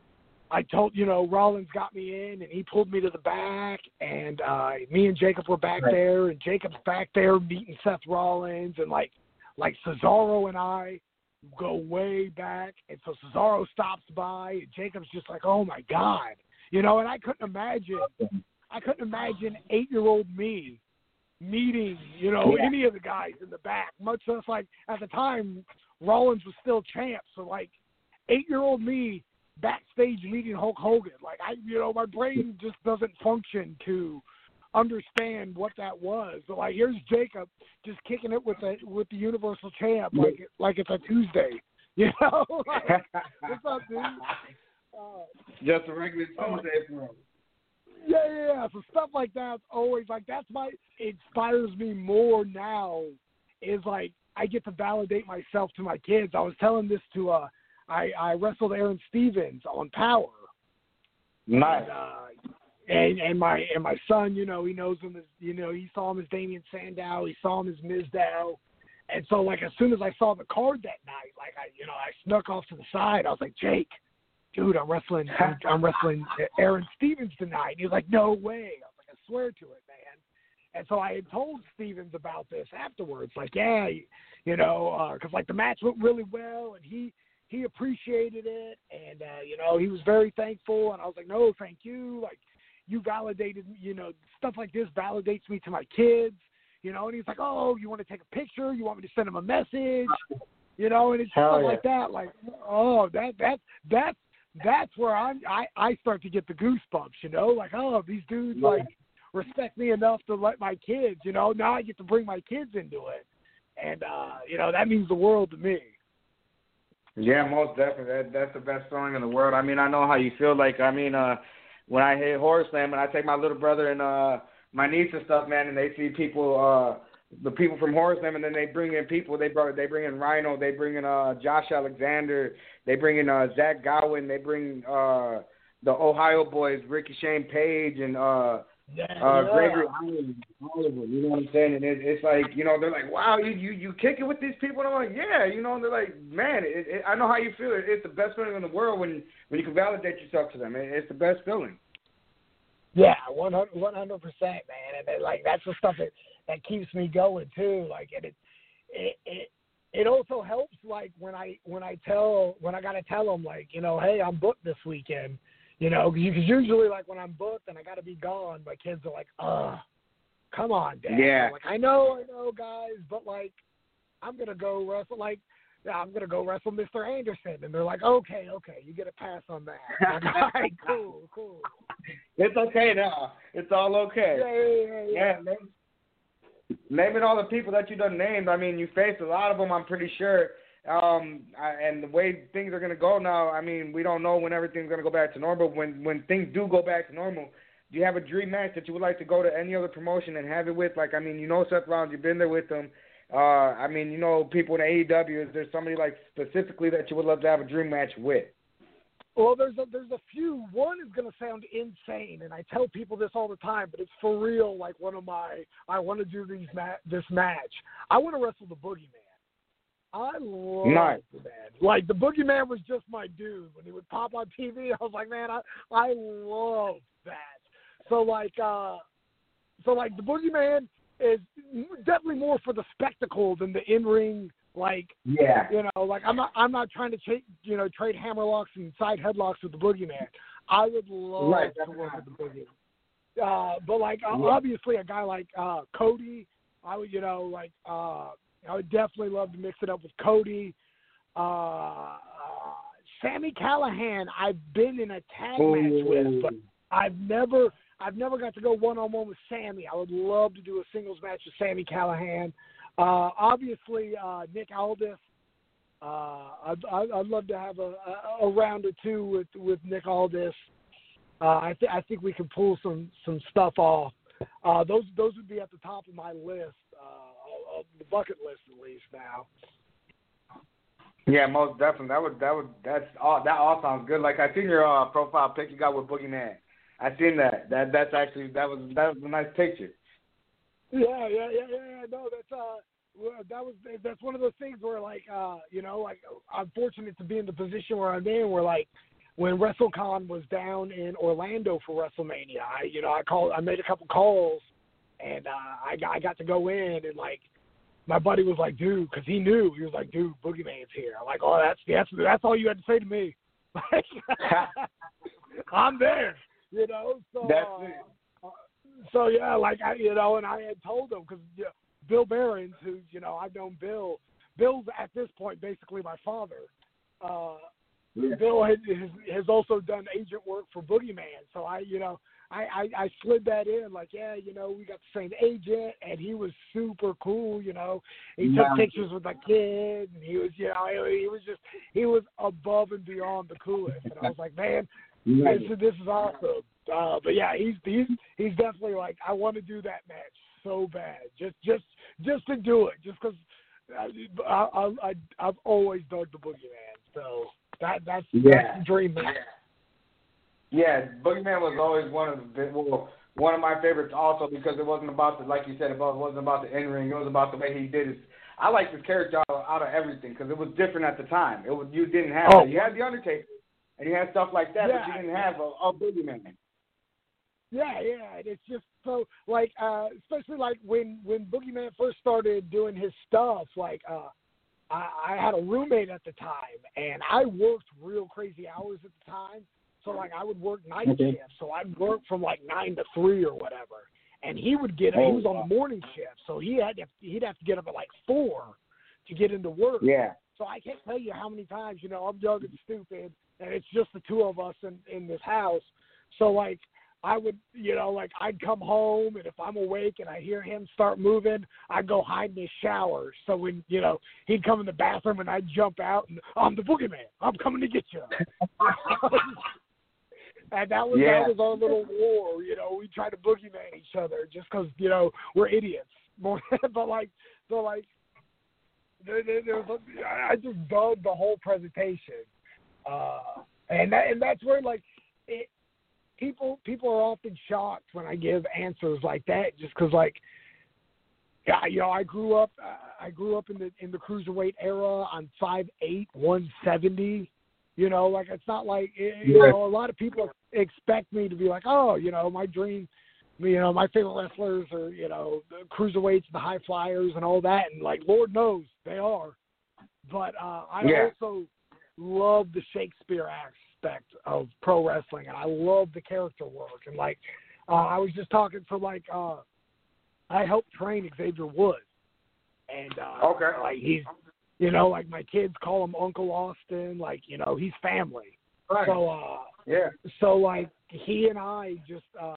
I told, you know, Rollins got me in and he pulled me to the back, and uh, me and Jacob were back right there, and Jacob's back there meeting Seth Rollins, and like, like Cesaro and I go way back, and so Cesaro stops by, and Jacob's just like, "Oh my God," you know, and I couldn't imagine, I couldn't imagine eight-year-old me meeting, you know, yeah. any of the guys in the back, much less like at the time Rollins was still champ, so like eight-year-old me backstage meeting Hulk Hogan, like I, you know, my brain just doesn't function to understand what that was. So like here's Jacob just kicking it with the with the Universal Champ, like like it's a Tuesday, you know. Like, what's up, dude? Uh, just a regular Tuesday for him. Yeah, yeah, yeah. So stuff like that's always like that's my it inspires me more now. Is like I get to validate myself to my kids. I was telling this to uh. I, I wrestled Aaron Stevens on Power. Nice. And, uh, and and my and my son, you know, he knows him as, you know, he saw him as Damien Sandow, he saw him as Mizdow. And so like as soon as I saw the card that night, like I you know, I snuck off to the side. I was like, "Jake, dude, I'm wrestling I'm, I'm wrestling Aaron Stevens tonight." And he was like, "No way." I was like, "I swear to it, man." And so I had told Stevens about this afterwards, like, yeah, you know, because uh, like the match went really well, and he He appreciated it, and, uh, you know, he was very thankful. And I was like, "No, thank you. Like, you validated, you know, stuff like this validates me to my kids." You know, and he's like, "Oh, you want to take a picture? You want me to send him a message?" You know, and it's Hell stuff yeah. like that. Like, oh, that, that, that's, that's where I'm, I, I start to get the goosebumps, you know, like, oh, these dudes, like, respect me enough to let my kids, you know, now I get to bring my kids into it. And, uh, you know, that means the world to me. Yeah, most definitely. That, that's the best feeling in the world. I mean, I know how you feel. Like, I mean, uh, when I hit Horror Slam and I take my little brother and uh, my niece and stuff, man, and they see people, uh, the people from Horror Slam, and then they bring in people. They brought, they bring in Rhino. They bring in uh, Josh Alexander. They bring in uh, Zach Gowen. They bring uh, the Ohio boys, Ricky Shane Page, and uh, Yeah, uh, yeah. Gregory Island, all of them, you know what I'm saying? And it, it's like, you know, they're like, "Wow, you, you you kick it with these people?" And I'm like, "Yeah," you know, and they're like, "Man, it, it, I know how you feel. It, it's the best feeling in the world when, when you can validate yourself to them. It, it's the best feeling." Yeah, one hundred percent, man. And it, like, that's the stuff that, that keeps me going, too. Like, and it, it, it, it also helps, like, when I, when I tell, when I got to tell them, like, you know, "Hey, I'm booked this weekend." You know, because usually, like, when I'm booked and I got to be gone, my kids are like, "Ugh, come on, Dad." Yeah. I'm like, I know, I know, guys, but, like, I'm going to go wrestle, like, yeah, I'm going to go wrestle Mister Anderson. And they're like, okay, okay, you get a pass on that. I'm like, all right, cool, cool. It's okay now. It's all okay. Yeah, yeah, yeah. Yeah, name, naming all the people that you done named, I mean, you faced a lot of them, I'm pretty sure. Um, I, and the way things are going to go now, I mean, we don't know when everything's going to go back to normal. When when things do go back to normal, do you have a dream match that you would like to go to any other promotion and have it with? Like, I mean, you know Seth Rollins, you've been there with them. Uh, I mean, you know, people in A E W, is there somebody, like, specifically that you would love to have a dream match with? Well, there's a, there's a few. One is going to sound insane, and I tell people this all the time, but it's for real. Like, one of my, I want to do these ma- this match. I want to wrestle the Boogeyman. I love nice. the man. Like, the Boogeyman was just my dude. When he would pop on T V, I was like, man, I I love that. So, like, uh, so like the Boogeyman is definitely more for the spectacle than the in-ring. Like, yeah, you know, like I'm not I'm not trying to tra- you know trade hammerlocks and side headlocks with the Boogeyman. I would love right, to work with the Boogeyman. Uh, but like yeah. obviously a guy like uh, Cody, I would you know like. Uh, I would definitely love to mix it up with Cody. Uh, uh, Sami Callihan, I've been in a tag Ooh. match with, but I've never, I've never got to go one on one with Sami. I would love to do a singles match with Sami Callihan. Uh, obviously, uh, Nick Aldis. Uh, I'd, I'd love to have a, a, a round or two with, with Nick Aldis. Uh, I, th- I think we can pull some, some stuff off. uh, those those would be at the top of my list, uh, of the bucket list at least now. Yeah, most definitely. That would that would that's all that all sounds good. Like I seen your uh, profile pic you got with Boogeyman. I seen that. That that's actually that was that was a nice picture. Yeah, yeah, yeah, yeah. yeah. No, that's uh, that was that's one of those things where like uh, you know, like I'm fortunate to be in the position where I'm in, where like when WrestleCon was down in Orlando for WrestleMania, I you know I called, I made a couple calls, and uh, I got I got to go in and like. My buddy was like, dude, because he knew. He was like, dude, Boogeyman's here. I'm like, oh, that's that's that's all you had to say to me. Like, I'm there, you know. So, that's uh, it. uh, so yeah, like I, you know, and I had told him because you know, Bill Behrens, who you know I've known Bill. Bill's at this point basically my father. Uh, yeah. Bill has, has also done agent work for Boogeyman, so I, you know. I, I, I slid that in, like, yeah, you know, we got the same agent, and he was super cool, you know. He yeah. took pictures with my kid, and he was, you know, he was just, he was above and beyond the coolest. And I was like, man, yeah. this, this is awesome. Uh, but, yeah, he's, he's he's definitely like, I want to do that match so bad, just just just to do it, just because I, I, I, I've always dug the Boogeyman. So that that's, yeah. that's the dream match. Yeah, Boogeyman was always one of the well, one of my favorites also because it wasn't about the like you said, it wasn't about the in ring. It was about the way he did it. I liked his character out, out of everything because it was different at the time. It was you didn't have oh. that. You had the Undertaker and you had stuff like that, yeah. but you didn't have a, a Boogeyman. Yeah, yeah, and it's just so like, uh, especially like when when Boogeyman first started doing his stuff, like. uh I, I had a roommate at the time, and I worked real crazy hours at the time. So, like, I would work night okay. shifts. So I'd work from, like, nine to three or whatever. And he would get oh, – he was on the morning shift. So he had to, he'd have to get up at, like, four to get into work. Yeah. So I can't tell you how many times, you know, I'm young and stupid, and it's just the two of us in, in this house. So, like, I would, you know, like, I'd come home, and if I'm awake and I hear him start moving, I'd go hide in his shower. So when, you know, he'd come in the bathroom, and I'd jump out, and I'm the Boogeyman. I'm coming to get you. And that was, yeah. that was our little war, you know. We tried to boogeyman each other just because, you know, we're idiots. But, like, so, like, there, there, there was a, I just dug the whole presentation. Uh, and that, and that's where, like, it, people people are often shocked when I give answers like that just because, like, yeah, you know, I grew up uh, I grew up in the in the cruiserweight era. I'm five eight, one seventy. You know, like, it's not like, you know, a lot of people expect me to be like, oh, you know, my dream, you know, my favorite wrestlers are, you know, the cruiserweights, the high flyers and all that. And, like, Lord knows they are. But uh, I yeah. also love the Shakespeare aspect of pro wrestling. And I love the character work. And, like, uh, I was just talking to, like, uh, I helped train Xavier Woods. And, uh, okay. like, he's, you know, like, my kids call him Uncle Austin. Like, you know, he's family. Right. So, uh, yeah. So, like, he and I just uh,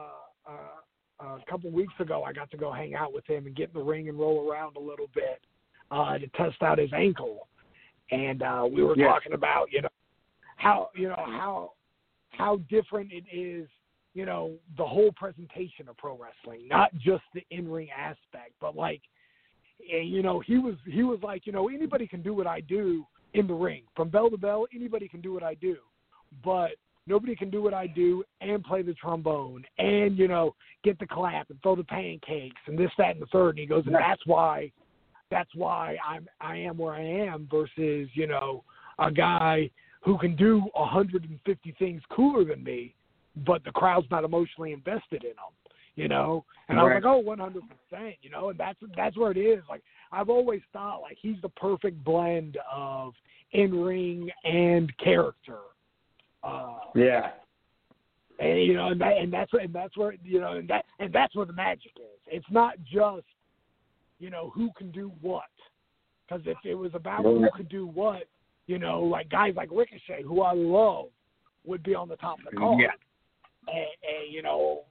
uh, a couple weeks ago, I got to go hang out with him and get in the ring and roll around a little bit uh, to test out his ankle. And uh, we were yeah. talking about, you know, how you know how how different it is, you know, the whole presentation of pro wrestling, not just the in-ring aspect, but like, you know, he was he was like, you know, anybody can do what I do in the ring. From bell to bell, anybody can do what I do. But nobody can do what I do and play the trombone and, you know, get the clap and throw the pancakes and this, that, and the third. And he goes, and that's why that's why I'm I am where I am versus, you know, a guy who can do one hundred fifty things cooler than me, but the crowd's not emotionally invested in him. You know, and I was like, oh, one hundred percent, you know, and that's that's where it is. Like, I've always thought, like, he's the perfect blend of in-ring and character. Uh, yeah. And, you know, and, that, and that's and that's where, you know, and that and that's where the magic is. It's not just, you know, who can do what. Because if it was about who could do what, you know, like guys like Ricochet, who I love, would be on the top of the card. Yeah. And, and you know.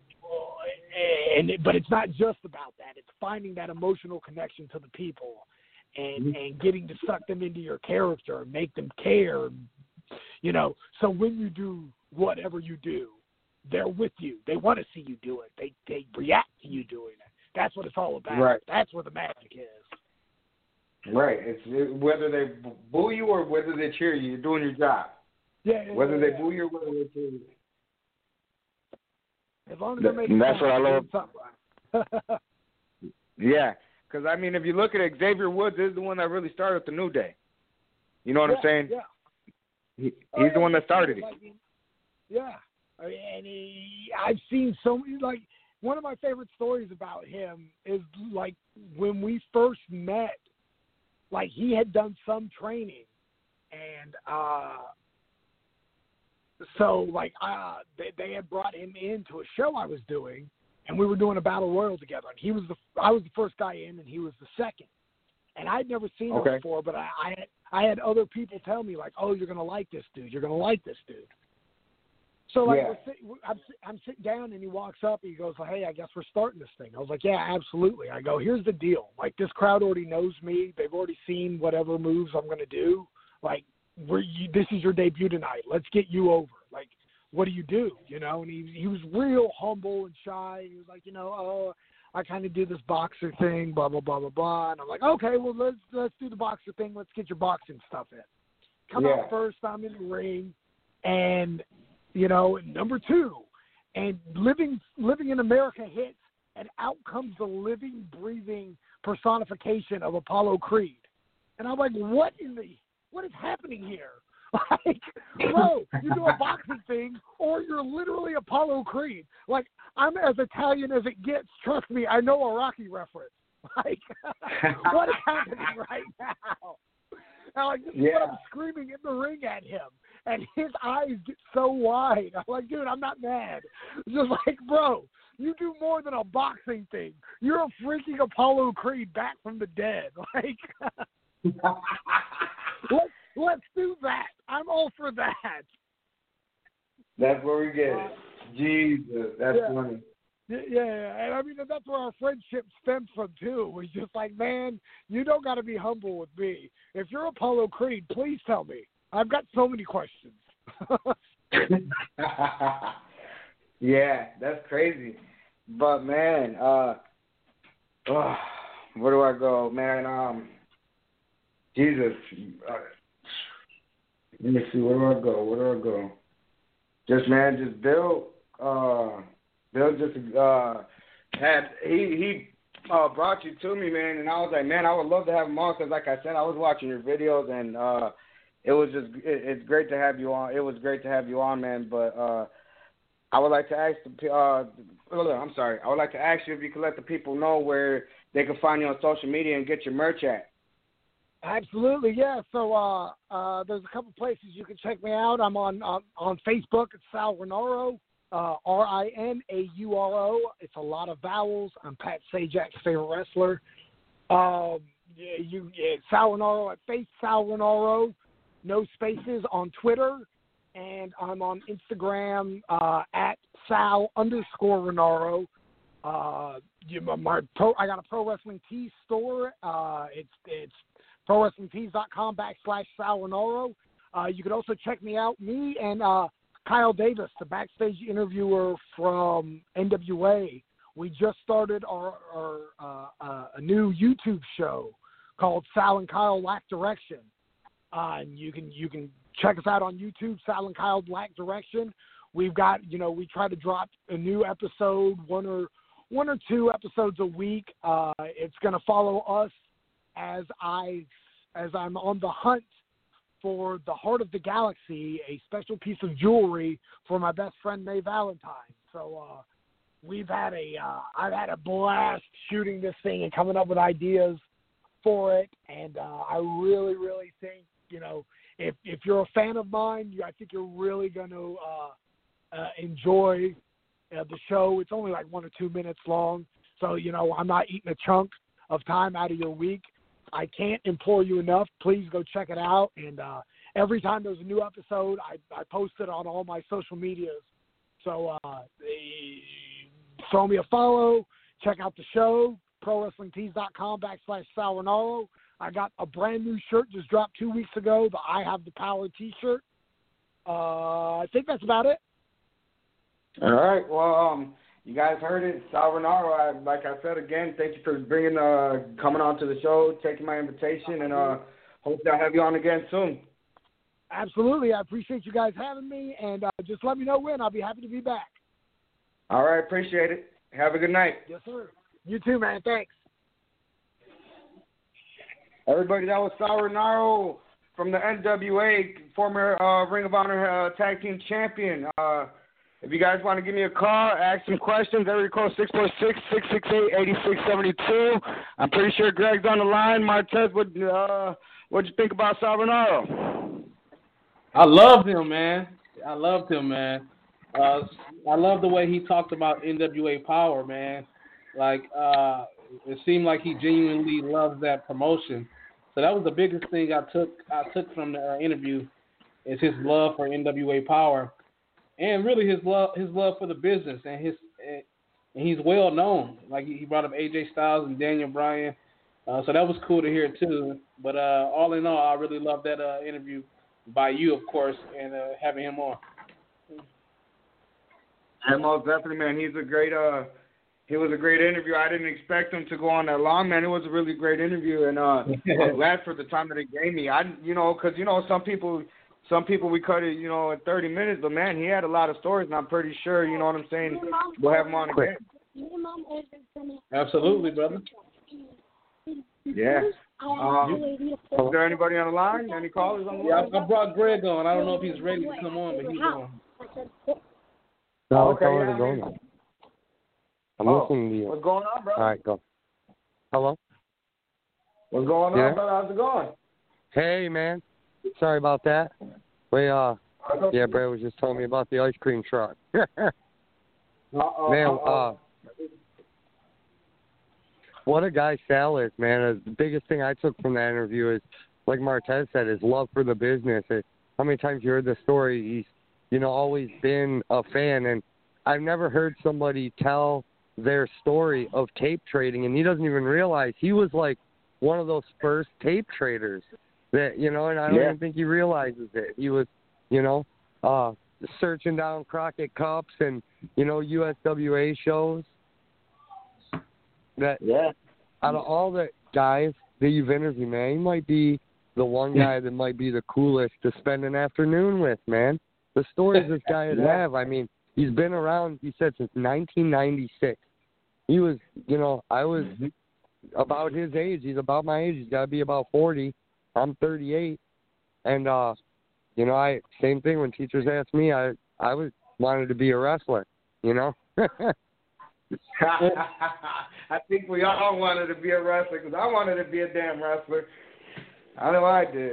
And but it's not just about that. It's finding that emotional connection to the people, and mm-hmm. and getting to suck them into your character and make them care. You know, so when you do whatever you do, they're with you. They want to see you do it. They they react to you doing it. That's what it's all about. Right. That's where the magic is. Right. It's it, whether they boo you or whether they cheer you, you're doing your job. Yeah. yeah whether yeah, they yeah. boo you or whether they cheer you. As long as they're making That's fun, what I love. something. Yeah, because I mean, if you look at it, Xavier Woods is the one that really started the New Day. You know what yeah, I'm saying? Yeah. He, he's oh, yeah, the one that started it. like, yeah, I mean, and he, I've seen so many. Like one of my favorite stories about him is like when we first met. Like he had done some training, and uh, so like uh, they they had brought him into a show I was doing, and we were doing a battle royal together. And he was the I was the first guy in, and he was the second. And I'd never seen okay. him before, but I, I had I had other people tell me like, "Oh, you're gonna like this dude. You're gonna like this dude." So like yeah. we're sit, I'm, I'm sitting down, and he walks up, and he goes, well, "Hey, I guess we're starting this thing." I was like, "Yeah, absolutely." I go, "Here's the deal. Like this crowd already knows me. They've already seen whatever moves I'm gonna do. Like we're you, this is your debut tonight. Let's get you over. Like what do you do? You know?" And he he was real humble and shy. He was like, "You know, oh, I kind of do this boxer thing, blah blah blah blah blah." And I'm like, "Okay, well let's let's do the boxer thing. Let's get your boxing stuff in." Come yeah. out first. I'm in the ring, and you know, number two, and living living in America hits, and out comes the living, breathing personification of Apollo Creed. And I'm like, what in the what is happening here? Like, bro, you do a boxing thing, or you're literally Apollo Creed. Like, I'm as Italian as it gets. Trust me, I know a Rocky reference. Like, what is happening right now? And like, this is yeah. what I'm screaming in the ring at him. And his eyes get so wide. I'm like, dude, I'm not mad. It's just like, bro, you do more than a boxing thing. You're a freaking Apollo Creed back from the dead. Like, let's, let's do that. I'm all for that. That's where we get it. Jesus, that's yeah. funny. Yeah, yeah, and I mean, that's where our friendship stems from, too. We're just like, man, you don't got to be humble with me. If you're Apollo Creed, please tell me. I've got so many questions. Yeah, that's crazy. But, man, uh, oh, where do I go? Man, um, Jesus. Uh, let me see, where do I go? Where do I go? Just, man, just Bill, uh, Bill just uh, had, he, he uh, brought you to me, man, and I was like, man, I would love to have him on because, like I said, I was watching your videos, and uh, it was just, it, it's great to have you on. It was great to have you on, man, but uh, I would like to ask, the, uh, I'm sorry, I would like to ask you if you could let the people know where they can find you on social media and get your merch at. Absolutely, yeah. So uh, uh, there's a couple places you can check me out. I'm on uh, on Facebook. It's Sal Rinauro, uh, R I N A U R O. It's a lot of vowels. I'm Pat Sajak's favorite wrestler. Um, yeah, you yeah, Sal Rinauro at Face Sal Rinauro, no spaces on Twitter, and I'm on Instagram uh, at Sal underscore Rinauro. Uh, you, my pro, I got a Pro Wrestling Tees store. Uh, it's it's pro wrestling tees dot com backslash Sal Rinauro. Uh, you can also check me out, me and uh, Kyle Davis, the backstage interviewer from N W A. We just started our, our uh, uh, a new YouTube show called Sal and Kyle Lack Direction. Uh, and you can you can check us out on YouTube, Sal and Kyle Lack Direction. We've got, you know, we try to drop a new episode, one or one or two episodes a week. Uh, it's going to follow us as I as I'm on the hunt for the Heart of the Galaxy, a special piece of jewelry for my best friend May Valentine. So uh, we've had a uh, I've had a blast shooting this thing and coming up with ideas for it, and uh, I really really think, you know, if if you're a fan of mine, I think you're really going to uh, uh, enjoy uh, the show. It's only like one or two minutes long, so, you know, I'm not eating a chunk of time out of your week. I can't implore you enough. Please go check it out. And uh, every time there's a new episode, I, I post it on all my social medias. So uh, throw me a follow. Check out the show, pro wrestling tees dot com backslash Sal Rinauro. I got a brand new shirt just dropped two weeks ago, the I Have the Power t-shirt. Uh, I think that's about it. All right. Well, um, you guys heard it, Sal Renaro. I, like I said again, thank you for bringing, uh, coming on to the show, taking my invitation, and uh, hope to have you on again soon. Absolutely. I appreciate you guys having me, and uh, just let me know when. I'll be happy to be back. All right. Appreciate it. Have a good night. Yes, sir. You too, man. Thanks. Everybody, that was Sal Renaro from the N W A, former uh, Ring of Honor uh, Tag Team Champion. Uh, if you guys want to give me a call, ask some questions, area code six four six, six six eight, eight six seven two. I'm pretty sure Greg's on the line. Martez, what uh, what'd you think about Sal Renaro? I loved him, man. I loved him, man. Uh, I love the way he talked about N W A Power, man. Like, uh, it seemed like he genuinely loves that promotion. So that was the biggest thing I took I took from the uh, interview is his love for N W A Power, and really his love his love for the business, and his and he's well known. Like he brought up A J Styles and Daniel Bryan, uh, so that was cool to hear too. But uh, all in all, I really loved that uh, interview by you, of course, and uh, having him on. And most definitely, man, he's a great uh. It was a great interview. I didn't expect him to go on that long, man. It was a really great interview, and uh, I'm glad for the time that he gave me. I, you know, because you know, some people, some people we cut it, you know, in thirty minutes, but man, he had a lot of stories, and I'm pretty sure, you know what I'm saying, we'll have him on again. Absolutely, brother. Yeah. Um, is there anybody on the line? Any callers on the line? Yeah, I brought Greg on. I don't know if he's ready to come on, but he's on. No, okay, yeah, yeah, going on. I'm oh, listening to you. What's going on, bro? All right, go. Hello? What's going on, yeah. brother? How's it going? Hey, man. Sorry about that. We, uh, yeah, Brad was just telling me about the ice cream truck. Uh-oh, man, uh-oh. uh, what a guy Sal is, man. Uh, the biggest thing I took from that interview is, like Martez said, his love for the business. It, how many times you heard the story? He's, you know, always been a fan, and I've never heard somebody tell their story of tape trading, and he doesn't even realize he was like one of those first tape traders that, you know, and I don't yeah. even think he realizes it. He was, you know, uh, searching down Crockett Cups and, you know, U S W A shows. That yeah. out of all the guys that you've interviewed, man, he might be the one guy that might be the coolest to spend an afternoon with, man. The stories this guy would yeah. have, I mean, he's been around, he said, since nineteen ninety-six. He was, you know, I was mm-hmm. about his age. He's about my age. He's got to be about forty. I'm thirty-eight. And, uh, you know, I same thing when teachers asked me, I, I was wanted to be a wrestler, you know. I think we all wanted to be a wrestler because I wanted to be a damn wrestler. I know I did.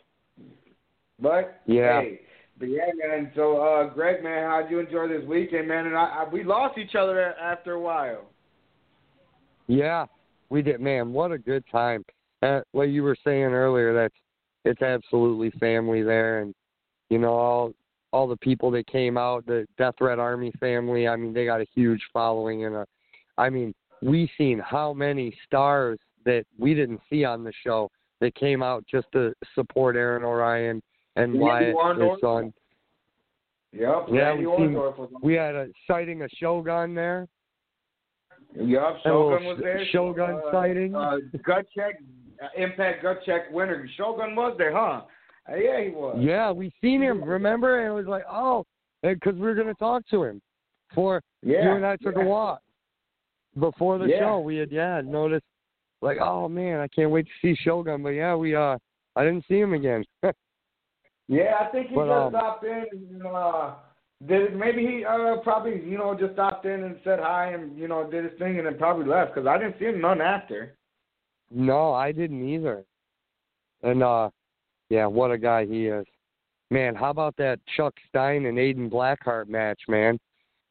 But, yeah. hey. But yeah, man. So, uh, Greg, man, how'd you enjoy this weekend, man? And I, I we lost each other after a while. Yeah, we did, man. What a good time. Uh, what you were saying earlier, that's it's absolutely family there, and you know all all the people that came out, the Death Threat Army family. I mean, they got a huge following, and a, I mean, we seen how many stars that we didn't see on the show that came out just to support Aaron Orion. And Wyatt, his son. Yep. Yeah, we, seen, we had a sighting of Shogun there. Yep, Shogun was there. Shogun uh, sighting. Uh, gut check, uh, Impact gut check winner. Shogun was there, huh? Uh, yeah, he was. Yeah, we seen him. Remember? And it was like, oh, because we were going to talk to him. Before yeah, you and I took yeah. a walk before the yeah. show. We had yeah noticed like, oh man, I can't wait to see Shogun. But yeah, we uh, I didn't see him again. Yeah, I think he but, just um, stopped in and uh did maybe he uh probably, you know, just stopped in and said hi and, you know, did his thing and then probably left because I didn't see him none after. No, I didn't either. And uh yeah, what a guy he is. Man, how about that Chuck Stein and Aiden Blackheart match, man?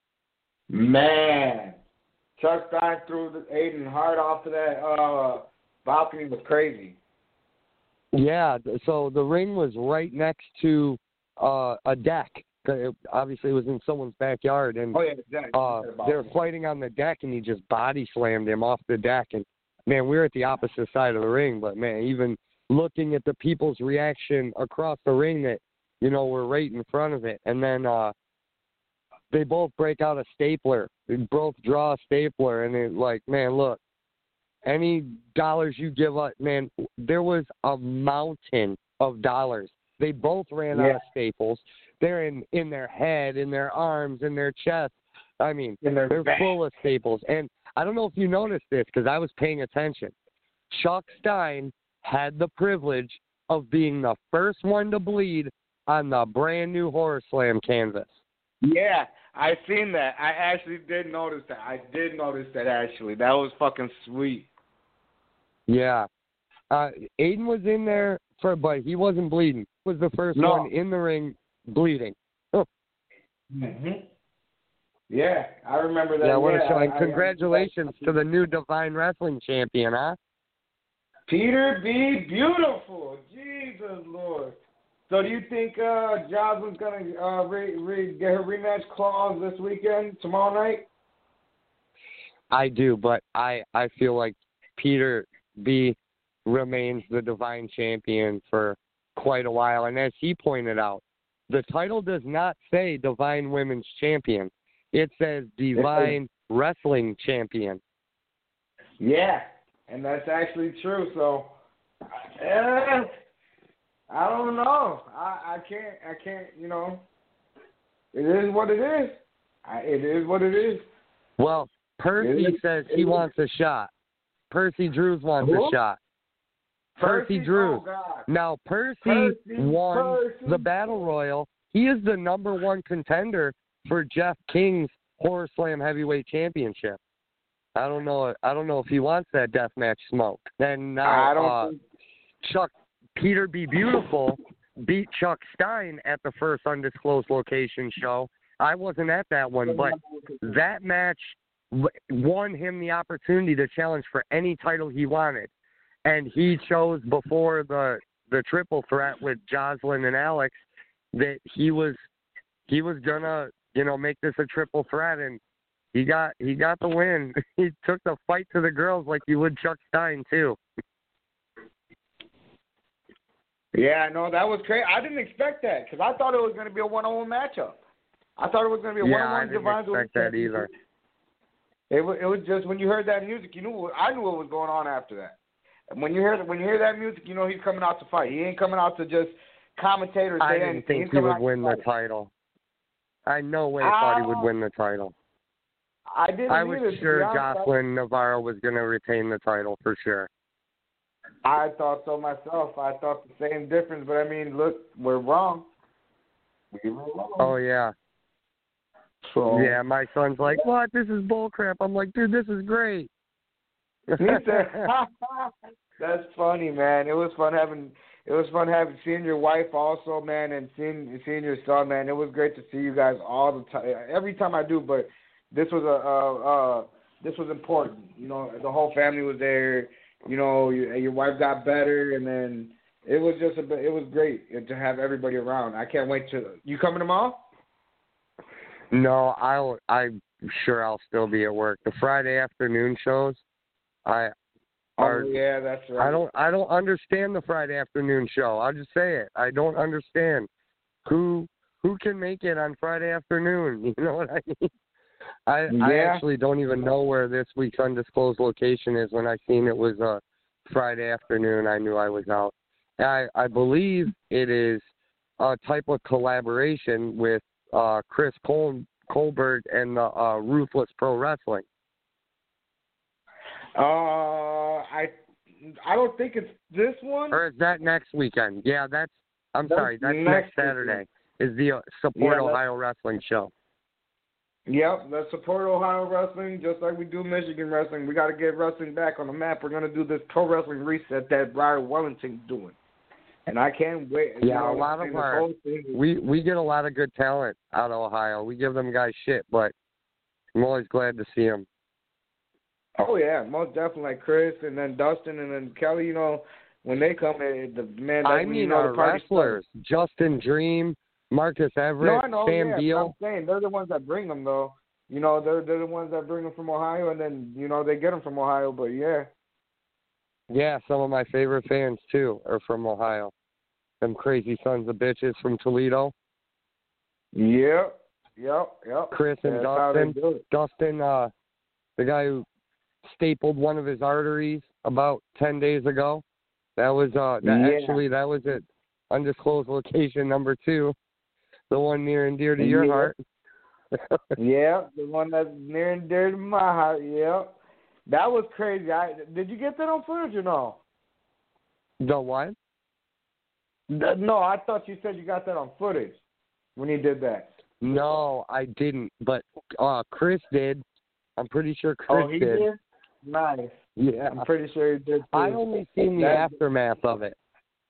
Man. Chuck Stein threw the Aiden hard off of that uh balcony was crazy. Yeah, so the ring was right next to uh, a deck. It, obviously, it was in someone's backyard, and oh, yeah, exactly. uh, they were fighting on the deck, and he just body slammed him off the deck. And man, we were at the opposite side of the ring, but man, even looking at the people's reaction across the ring that you know were right in front of it, and then uh, they both break out a stapler. They both draw a stapler, and it's like, man, look, any dollars you give up, man, there was a mountain of dollars. They both ran Yeah. out of staples. They're in, in their head, in their arms, in their chest. I mean, In their they're back. full of staples. And I don't know if you noticed this because I was paying attention. Chuck Stein had the privilege of being the first one to bleed on the brand new Horror Slam canvas. Yeah, I seen that. I actually did notice that. I did notice that actually. That was fucking sweet. Yeah. Uh, Aiden was in there, for, but he wasn't bleeding. He was the first No. one in the ring bleeding. Oh. Mm-hmm. Yeah, I remember that. Yeah, what a yeah, show. And I- I- congratulations to the new Divine Wrestling champion, huh? Peter B. Beautiful. Jesus Lord. So do you think uh, Jocelyn's going to uh, re- re- get her rematch clause this weekend, tomorrow night? I do, but I, I feel like Peter B remains the Divine champion for quite a while. And as he pointed out, the title does not say Divine Women's Champion. It says Divine Wrestling Champion. Yeah, and that's actually true. So, eh, I don't know. I, I can't. I can't. You know, it is what it is. I, it is what it is. Well, Percy It is- says it he is- wants a shot. Percy Drews wants Who? a shot. Percy, Drews. Oh God. Now, Percy, Percy, won Percy. the Battle Royal. He is the number one contender for Jeff King's Horror Slam Heavyweight Championship. I don't know. I don't know if he wants that deathmatch smoke. Then now, I don't uh, think- Chuck Peter B. Beautiful beat Chuck Stein at the first undisclosed location show. I wasn't at that one, but that match w- won him the opportunity to challenge for any title he wanted. And he chose before the the triple threat with Jocelyn and Alex that he was he was gonna, you know, make this a triple threat, and he got he got the win. He took the fight to the girls like you would Chuck Stein too. Yeah, no, that was crazy. I didn't expect that because I thought it was going to be a one-on-one matchup. I thought it was going to be a Yeah, I one-on-one didn't Divine expect that either. It was, it was just when you heard that music, you knew I knew what was going on after that. And when you hear when you hear that music, you know he's coming out to fight. He ain't coming out to just commentate or say I anything. didn't think He's he coming would out win to the fight. title. I no way thought he would Ah. win the title. I didn't I was either, to be sure honest. Jocelyn Navarro was going to retain the title for sure. I thought so myself. I thought the same difference, but I mean, look, we're wrong. We were wrong. Oh yeah, So, yeah. My son's like, "What? This is bullcrap." I'm like, "Dude, this is great." He said, that's funny, man. It was fun having it was fun having seeing your wife also, man, and seeing seeing your son, man. It was great to see you guys all the time. Every time I do, but this was a uh, uh, this was important. You know, the whole family was there. You know, your, your wife got better, and then it was just a it was great to have everybody around. I can't wait to you coming tomorrow. No, I'll. I'm sure I'll still be at work. The Friday afternoon shows, I are. Oh yeah, that's right. I don't. I don't understand the Friday afternoon show. I'll just say it. I don't understand who who can make it on Friday afternoon. You know what I mean? I I Yeah. actually don't even know where this week's undisclosed location is. When I seen it was a Friday afternoon, I knew I was out. I I believe it is a type of collaboration with uh, Chris Col- Colberg and the uh, Ruthless Pro Wrestling. Uh, I I don't think it's this one. Or is that next weekend? Yeah, that's. I'm That's sorry, that's next next Saturday. Is the uh, Support Yeah, that's- Ohio Wrestling show? Yep, let's support Ohio wrestling just like we do Michigan wrestling. We got to get wrestling back on the map. We're gonna do this pro wrestling reset that Brian Wellington's doing, and I can't wait. You Yeah, know, a lot and of this our whole thing is- we we get a lot of good talent out of Ohio. We give them guys shit, but I'm always glad to see them. Oh yeah, most definitely like Chris and then Dustin and then Kelly. You know, when they come, eh, the man. I That's when you mean, know our the party wrestlers: Justin Dream, Marcus starts. Everett, No, I know. Sam yeah, but Beal. I'm saying they're the ones that bring them though. You know, they're they're the ones that bring them from Ohio, and then you know they get them from Ohio. But yeah. Yeah, some of my favorite fans too are from Ohio. Them crazy sons of bitches from Toledo. Yep. Yep, yep. Chris and That's how they Dustin. do it. Dustin, uh, the guy who stapled one of his arteries about ten days ago. That was uh, that Yeah. actually that was at undisclosed location number two, the one near and dear to your Yeah. heart. Yeah, the one that's near and dear to my heart. Yeah, that was crazy. I did you get that on footage or no? The what? The, no, I thought you said you got that on footage when you did that. No, I didn't. But uh, Chris did. I'm pretty sure Chris Oh, he did. did. Nice. Yeah. I'm pretty sure he did too. I only seen the That- aftermath of it.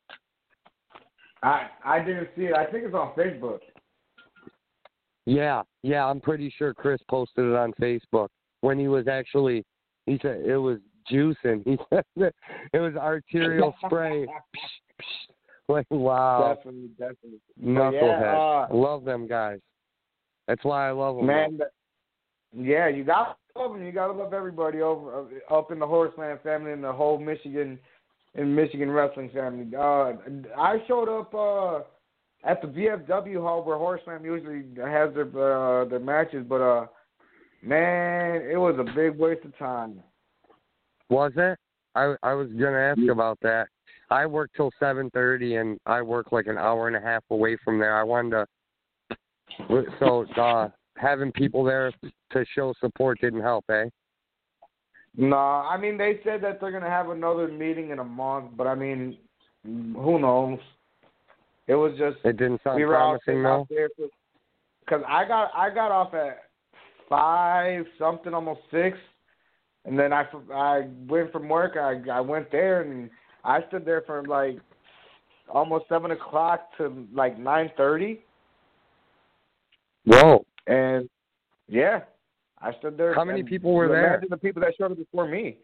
I I didn't see it. I think it's on Facebook. Yeah, yeah, I'm pretty sure Chris posted it on Facebook when he was actually. He said it was juicing. He said that it was arterial spray. Like wow, Definitely, definitely. knucklehead. Yeah, uh, Love them guys. That's why I love them. man, th- yeah, you got to love them. You got to love everybody over uh, up in the Horseland family and the whole Michigan and Michigan wrestling family. Uh, I showed up uh, at the V F W hall where Horseland usually has their uh, their matches, but uh, man, it was a big waste of time. Was it? I I was gonna ask Yeah. about that. I work till seven thirty, and I work like an hour and a half away from there. I wanted to, so uh, having people there to show support didn't help, eh? No, I mean they said that they're gonna have another meeting in a month, but I mean, who knows? It was just It didn't sound we were promising, out though. there because I got I got off at five something, almost six, and then I I went from work. I I went there and I stood there from like almost seven o'clock to like nine thirty, Whoa! and yeah, I stood there. How many and people were there? Imagine the people that showed up before me.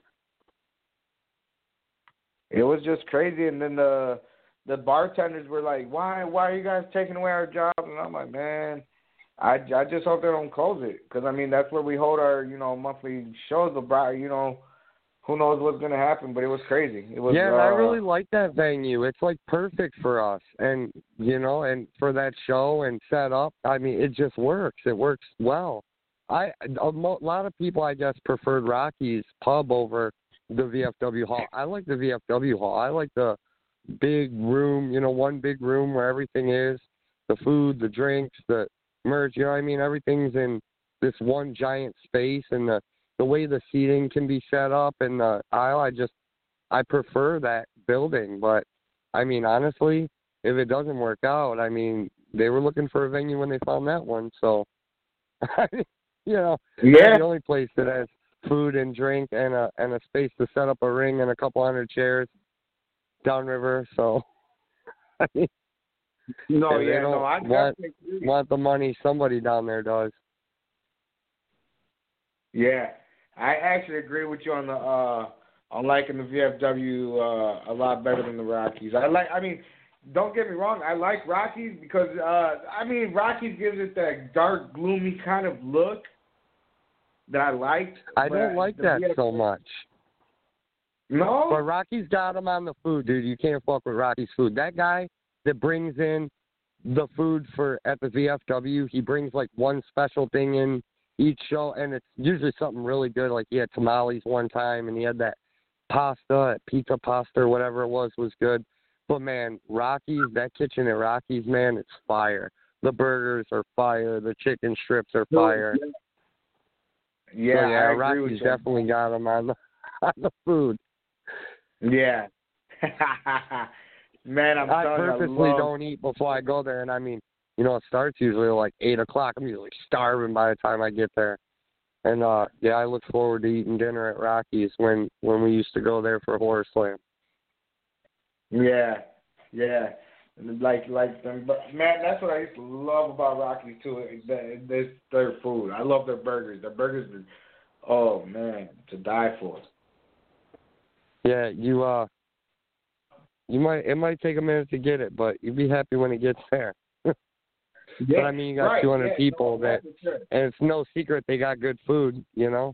It was just crazy, and then the the bartenders were like, "Why, why are you guys taking away our jobs?" And I'm like, "Man, I, I just hope they don't close it, because I mean that's where we hold our you know monthly shows. About you know, who knows what's gonna happen?" But it was crazy. It was. Yeah, and uh, I really like that venue. It's like perfect for us, and you know, and for that show and set up. I mean, it just works. It works well. I a mo- lot of people, I guess, preferred Rocky's Pub over the V F W Hall. I like the V F W Hall. I like the big room, you know, one big room where everything is, the food, the drinks, the merch, you know what I mean? Everything's in this one giant space, and the, the way the seating can be set up in the aisle, I just, I prefer that building. But, I mean, honestly, if it doesn't work out, I mean, they were looking for a venue when they found that one, so, you know, Yeah. the only place that has food and drink and a and a space to set up a ring and a couple hundred chairs downriver. So, I mean, No, if they yeah, don't no, I want, definitely agree. want the money, somebody down there does. Yeah, I actually agree with you on the uh on liking the V F W uh, a lot better than the Rockies. I like, I mean, don't get me wrong, I like Rockies because uh I mean Rockies gives it that dark, gloomy kind of look that I like. I but don't like the that V F- so much. No, But Rocky's got him on the food, dude. You can't fuck with Rocky's food. That guy that brings in the food for at the V F W, he brings like one special thing in each show, and it's usually something really good. Like he had tamales one time, and he had that pasta, pizza pasta or whatever it was, was good. But man, Rocky's, that kitchen at Rocky's, man, it's fire. The burgers are fire. The chicken strips are fire. yeah, so, yeah, I agree Rocky's with you. definitely got him on the on the food. Yeah. Man, I'm I telling you, purposely I love... don't eat before I go there, and I mean, you know, it starts usually like eight o'clock. I'm usually starving by the time I get there, and uh, yeah, I look forward to eating dinner at Rocky's when when we used to go there for Horror Slam. Yeah, yeah, like like them. But man, that's what I used to love about Rockies too. Is that is their food. I love their burgers. Their burgers are, oh man, to die for. Yeah, you uh, you might it might take a minute to get it, but you'll be happy when it gets there. Yeah, but I mean, you got right, two hundred yeah, people no, that, that's for sure. and it's no secret they got good food, you know.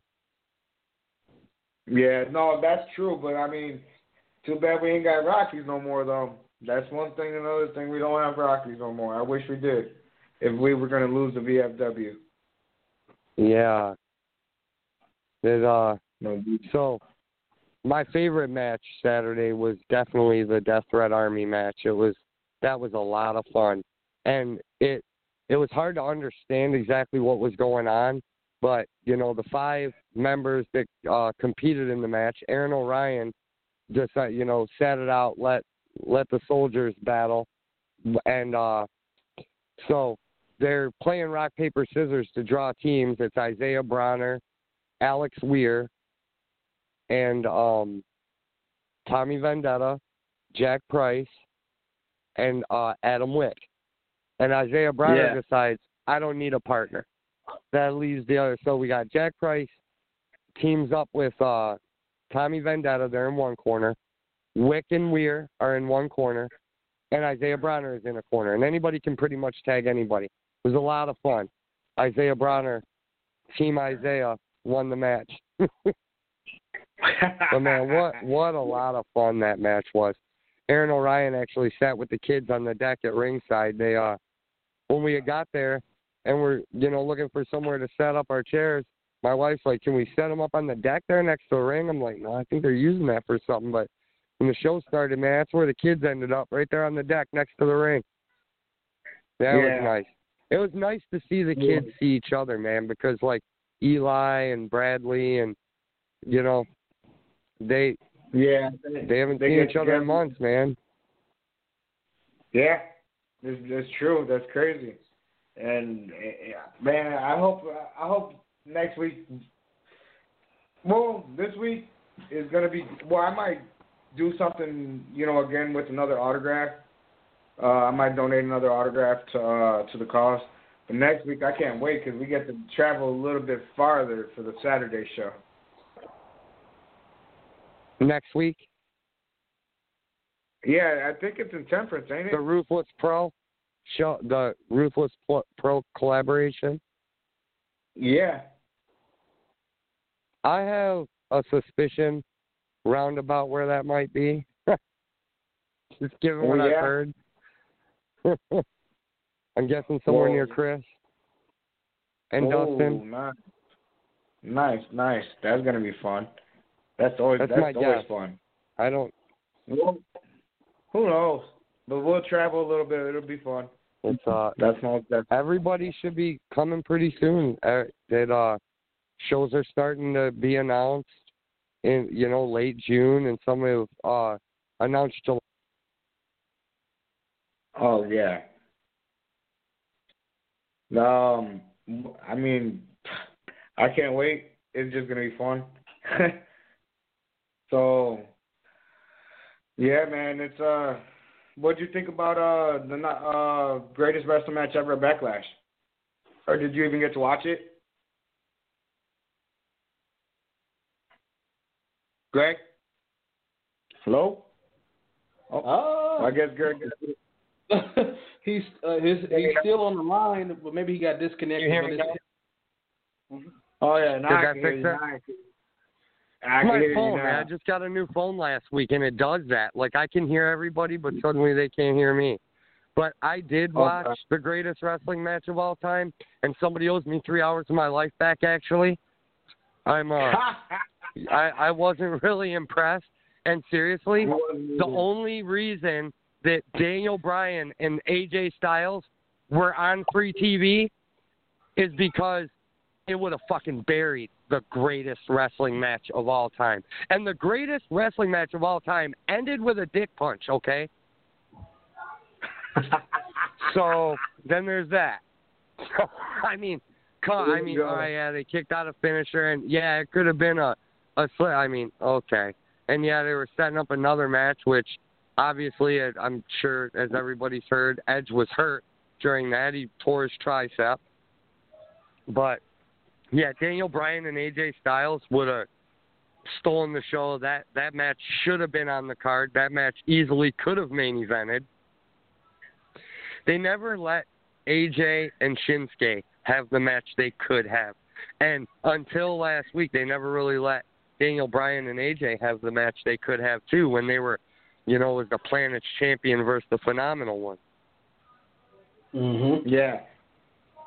Yeah, no, that's true. But I mean, too bad we ain't got Rockies no more though. That's one thing. Another thing, we don't have Rockies no more. I wish we did. if we were going to lose the V F W. Yeah. It, uh, No. so my favorite match Saturday was definitely the Death Threat Army match. It was that was a lot of fun, and it it was hard to understand exactly what was going on. But you know, the five members that uh, competed in the match, Aaron O'Ryan, just uh, you know, sat it out, let let the soldiers battle, and uh, so they're playing rock paper scissors to draw teams. It's Isaiah Bronner, Alex Weir, and um, Tommy Vendetta, Jack Price, and uh, Adam Wick. And Isaiah Bronner Yeah. decides, I don't need a partner. That leaves the other. So we got Jack Price teams up with uh, Tommy Vendetta. They're in one corner. Wick and Weir are in one corner. And Isaiah Bronner is in a corner. And anybody can pretty much tag anybody. It was a lot of fun. Isaiah Bronner, Team Isaiah, won the match. But, man, what, what a lot of fun that match was. Aaron O'Ryan actually sat with the kids on the deck at ringside. They, uh, when we got there and we're, you know, looking for somewhere to set up our chairs, my wife's like, can we set them up on the deck there next to the ring? I'm like, no, I think they're using that for something. But when the show started, man, that's where the kids ended up, right there on the deck next to the ring. That Yeah. was nice. It was nice to see the kids see each other, man, because, like, Eli and Bradley and, you know, they Yeah. they haven't They seen get each other together. in months, man. Yeah, that's, that's true. That's crazy. And uh, man, I hope I hope next week. Well, this week is gonna be. Well, I might do something, you know, again with another autograph. Uh, I might donate another autograph to uh, to the cause. But next week, I can't wait because we get to travel a little bit farther for the Saturday show. Next week, Yeah, I think it's in Temperance, ain't it? the Ruthless Pro show, the Ruthless Pro collaboration. Yeah. I have a suspicion roundabout where that might be. Just given Oh, what I've yeah? heard. I'm guessing somewhere Whoa. near Chris and oh, Dustin. Nice, nice, nice. That's gonna be fun. That's always That's that's, my always guess. fun. I don't. Well, who knows? But we'll travel a little bit. It'll be fun. It's uh. That's no. That's Everybody should be coming pretty soon. Uh, that uh, shows are starting to be announced in you know late June, and some have uh announced July. oh yeah. Um, I mean, I can't wait. It's just gonna be fun. So, yeah, man. It's uh, what'd you think about uh the uh greatest wrestling match ever at Backlash? Or did you even get to watch it? Greg? Hello? Oh, Oh, I guess Greg. he's uh, his, he's still on the line, but maybe he got disconnected. You hear but me it's- Oh yeah, now Did I that can hear fix you. it? Now I can, I can My hear phone, you man. now. I just got a new phone last week, and it does that. Like, I can hear everybody, but suddenly they can't hear me. But I did watch Okay. the greatest wrestling match of all time, and somebody owes me three hours of my life back, actually. I'm, uh, I, I wasn't really impressed. And seriously, the only reason that Daniel Bryan and A J Styles were on free T V is because it would have fucking buried the greatest wrestling match of all time. And the greatest wrestling match of all time ended with a dick punch, okay? So then there's that. I mean, come, I mean, all right, yeah, they kicked out a finisher, and yeah, it could have been a, a sli- I mean, okay. And yeah, they were setting up another match, which obviously, I'm sure, as everybody's heard, Edge was hurt during that. He tore his tricep. But yeah, Daniel Bryan and A J Styles would have stolen the show. That that match should have been on the card. That match easily could have main evented. They never let A J and Shinsuke have the match they could have. And until last week, they never really let Daniel Bryan and A J have the match they could have too when they were, you know, was the Planet's champion versus the Phenomenal One. Mm-hmm. Yeah.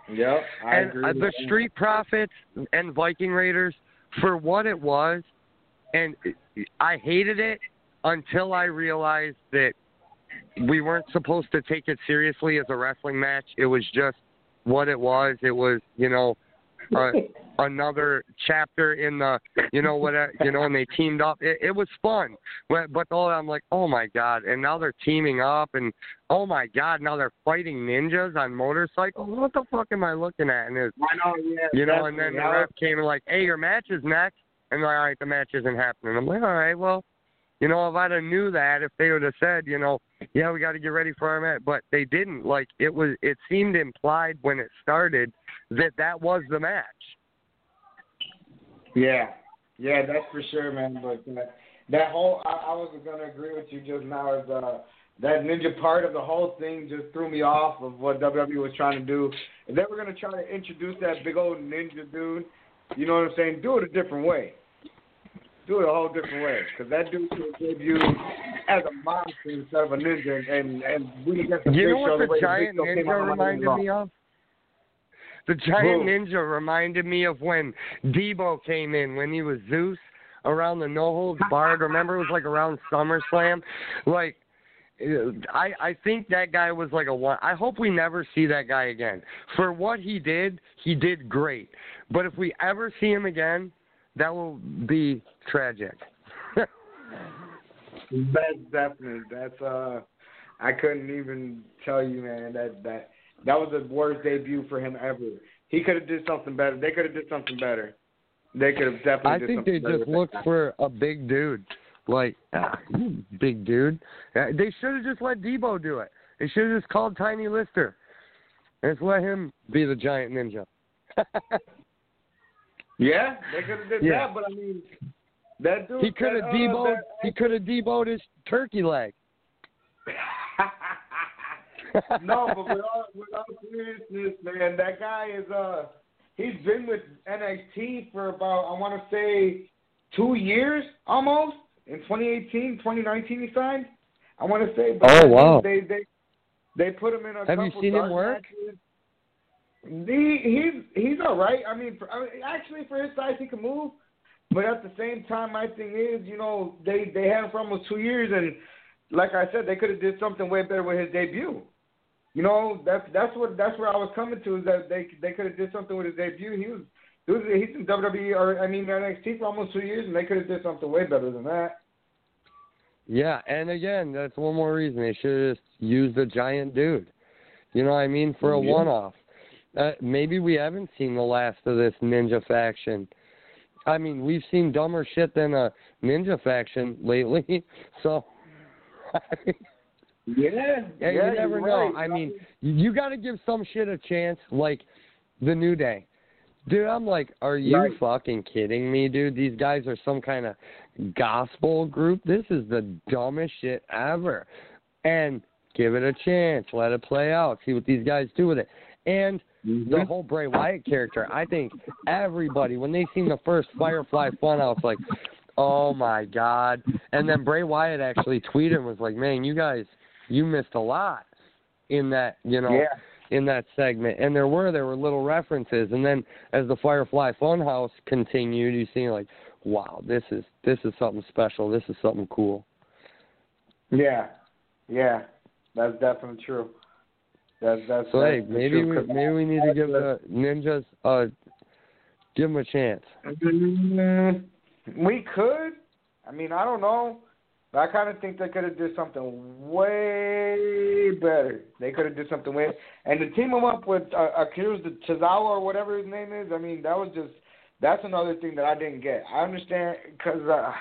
Yep, I and agree. uh, the Street Profits and Viking Raiders, for what it was, and I hated it until I realized that we weren't supposed to take it seriously as a wrestling match. It was just what it was. It was, you know, uh, another chapter in the, you know, what, you know, and they teamed up. It, it was fun, but but all I'm like, oh my god! And now they're teaming up, and oh my god, now they're fighting ninjas on motorcycles. What the fuck am I looking at? And it's, I know, yeah, you know, and then the yeah. ref came and like, hey, your match is next, and like, all right, the match isn't happening. I'm like, all right, well, you know, if I'd have knew that, if they would have said, you know, yeah, we got to get ready for our match, but they didn't. Like, it was, it seemed implied when it started that that was the match. Yeah, yeah, that's for sure, man. But uh, that whole, I, I was going to agree with you just now, is uh, that ninja part of the whole thing just threw me off of what W W E was trying to do. If they were going to try to introduce that big old ninja dude, you know what I'm saying, do it a different way. Do it a whole different way, because that dude should debut as a monster instead of a ninja, and and we get the You big know show what the the way giant the big show came ninja out reminded of my me of? The giant Who? ninja reminded me of when Debo came in, when he was Zeus around the No Holds Barred. Remember, it was like around SummerSlam. Like, I I think that guy was like a one. I hope we never see that guy again. For what he did, he did great. But if we ever see him again, that will be tragic. That's definitely, that's, uh, I couldn't even tell you, man, that, that, that was the worst debut for him ever. He could have did something better. They could have did something better. They could have definitely I did think something they better just with looked that. for a big dude. Like, ah, big dude. Uh, They should have just let Debo do it. They should have just called Tiny Lister. And just let him be the giant ninja. Yeah, they could have did Yeah. that, but I mean, that dude. He could have that, uh, deboed. that- He could have deboed his turkey leg. No, but with all, with all seriousness, man, that guy is uh, he's been with N X T for about, I want to say, two years almost. In twenty eighteen, twenty nineteen, he signed. I want to say. But Oh, wow. They they they put him in a Have couple you seen him dark work? matches. He he's he's all right. I mean, for, I mean, actually for his size, he can move. But at the same time, my thing is, you know, they they had him for almost two years, and like I said, they could have did something way better with his debut. You know, that's that's what that's where I was coming to, is that they they could have did something with his debut. He was, he was he's in W W E, or I mean N X T for almost two years, and they could have did something way better than that. Yeah, and again, that's one more reason they should have just used a giant dude. You know what I mean? For a Yeah. one-off. Uh, maybe we haven't seen the last of this ninja faction. I mean, we've seen dumber shit than a ninja faction lately. So, Yeah, yeah, yeah, you never you're know. right. I mean, you got to give some shit a chance, like the New Day. Dude, I'm like, are you Right. fucking kidding me, dude? These guys are some kind of gospel group. This is the dumbest shit ever. And give it a chance. Let it play out. See what these guys do with it. And Mm-hmm. the whole Bray Wyatt character, I think everybody, when they seen the first Firefly Funhouse, like, oh my God. And then Bray Wyatt actually tweeted and was like, man, you guys, you missed a lot in that, you know, Yeah. in that segment. And there were, there were little references. And then as the Firefly Funhouse continued, you see like, wow, this is, this is something special. This is something cool. Yeah, yeah, that's definitely true. That's that's So that's hey, the maybe truth, we 'cause maybe we need to give the ninjas uh give them a chance. Mm, we could. I mean, I don't know. But I kind of think they could have did something way better. They could have did something way. And to team him up with uh, Akira Tozawa or whatever his name is, I mean, that was just that's another thing that I didn't get. I understand because uh,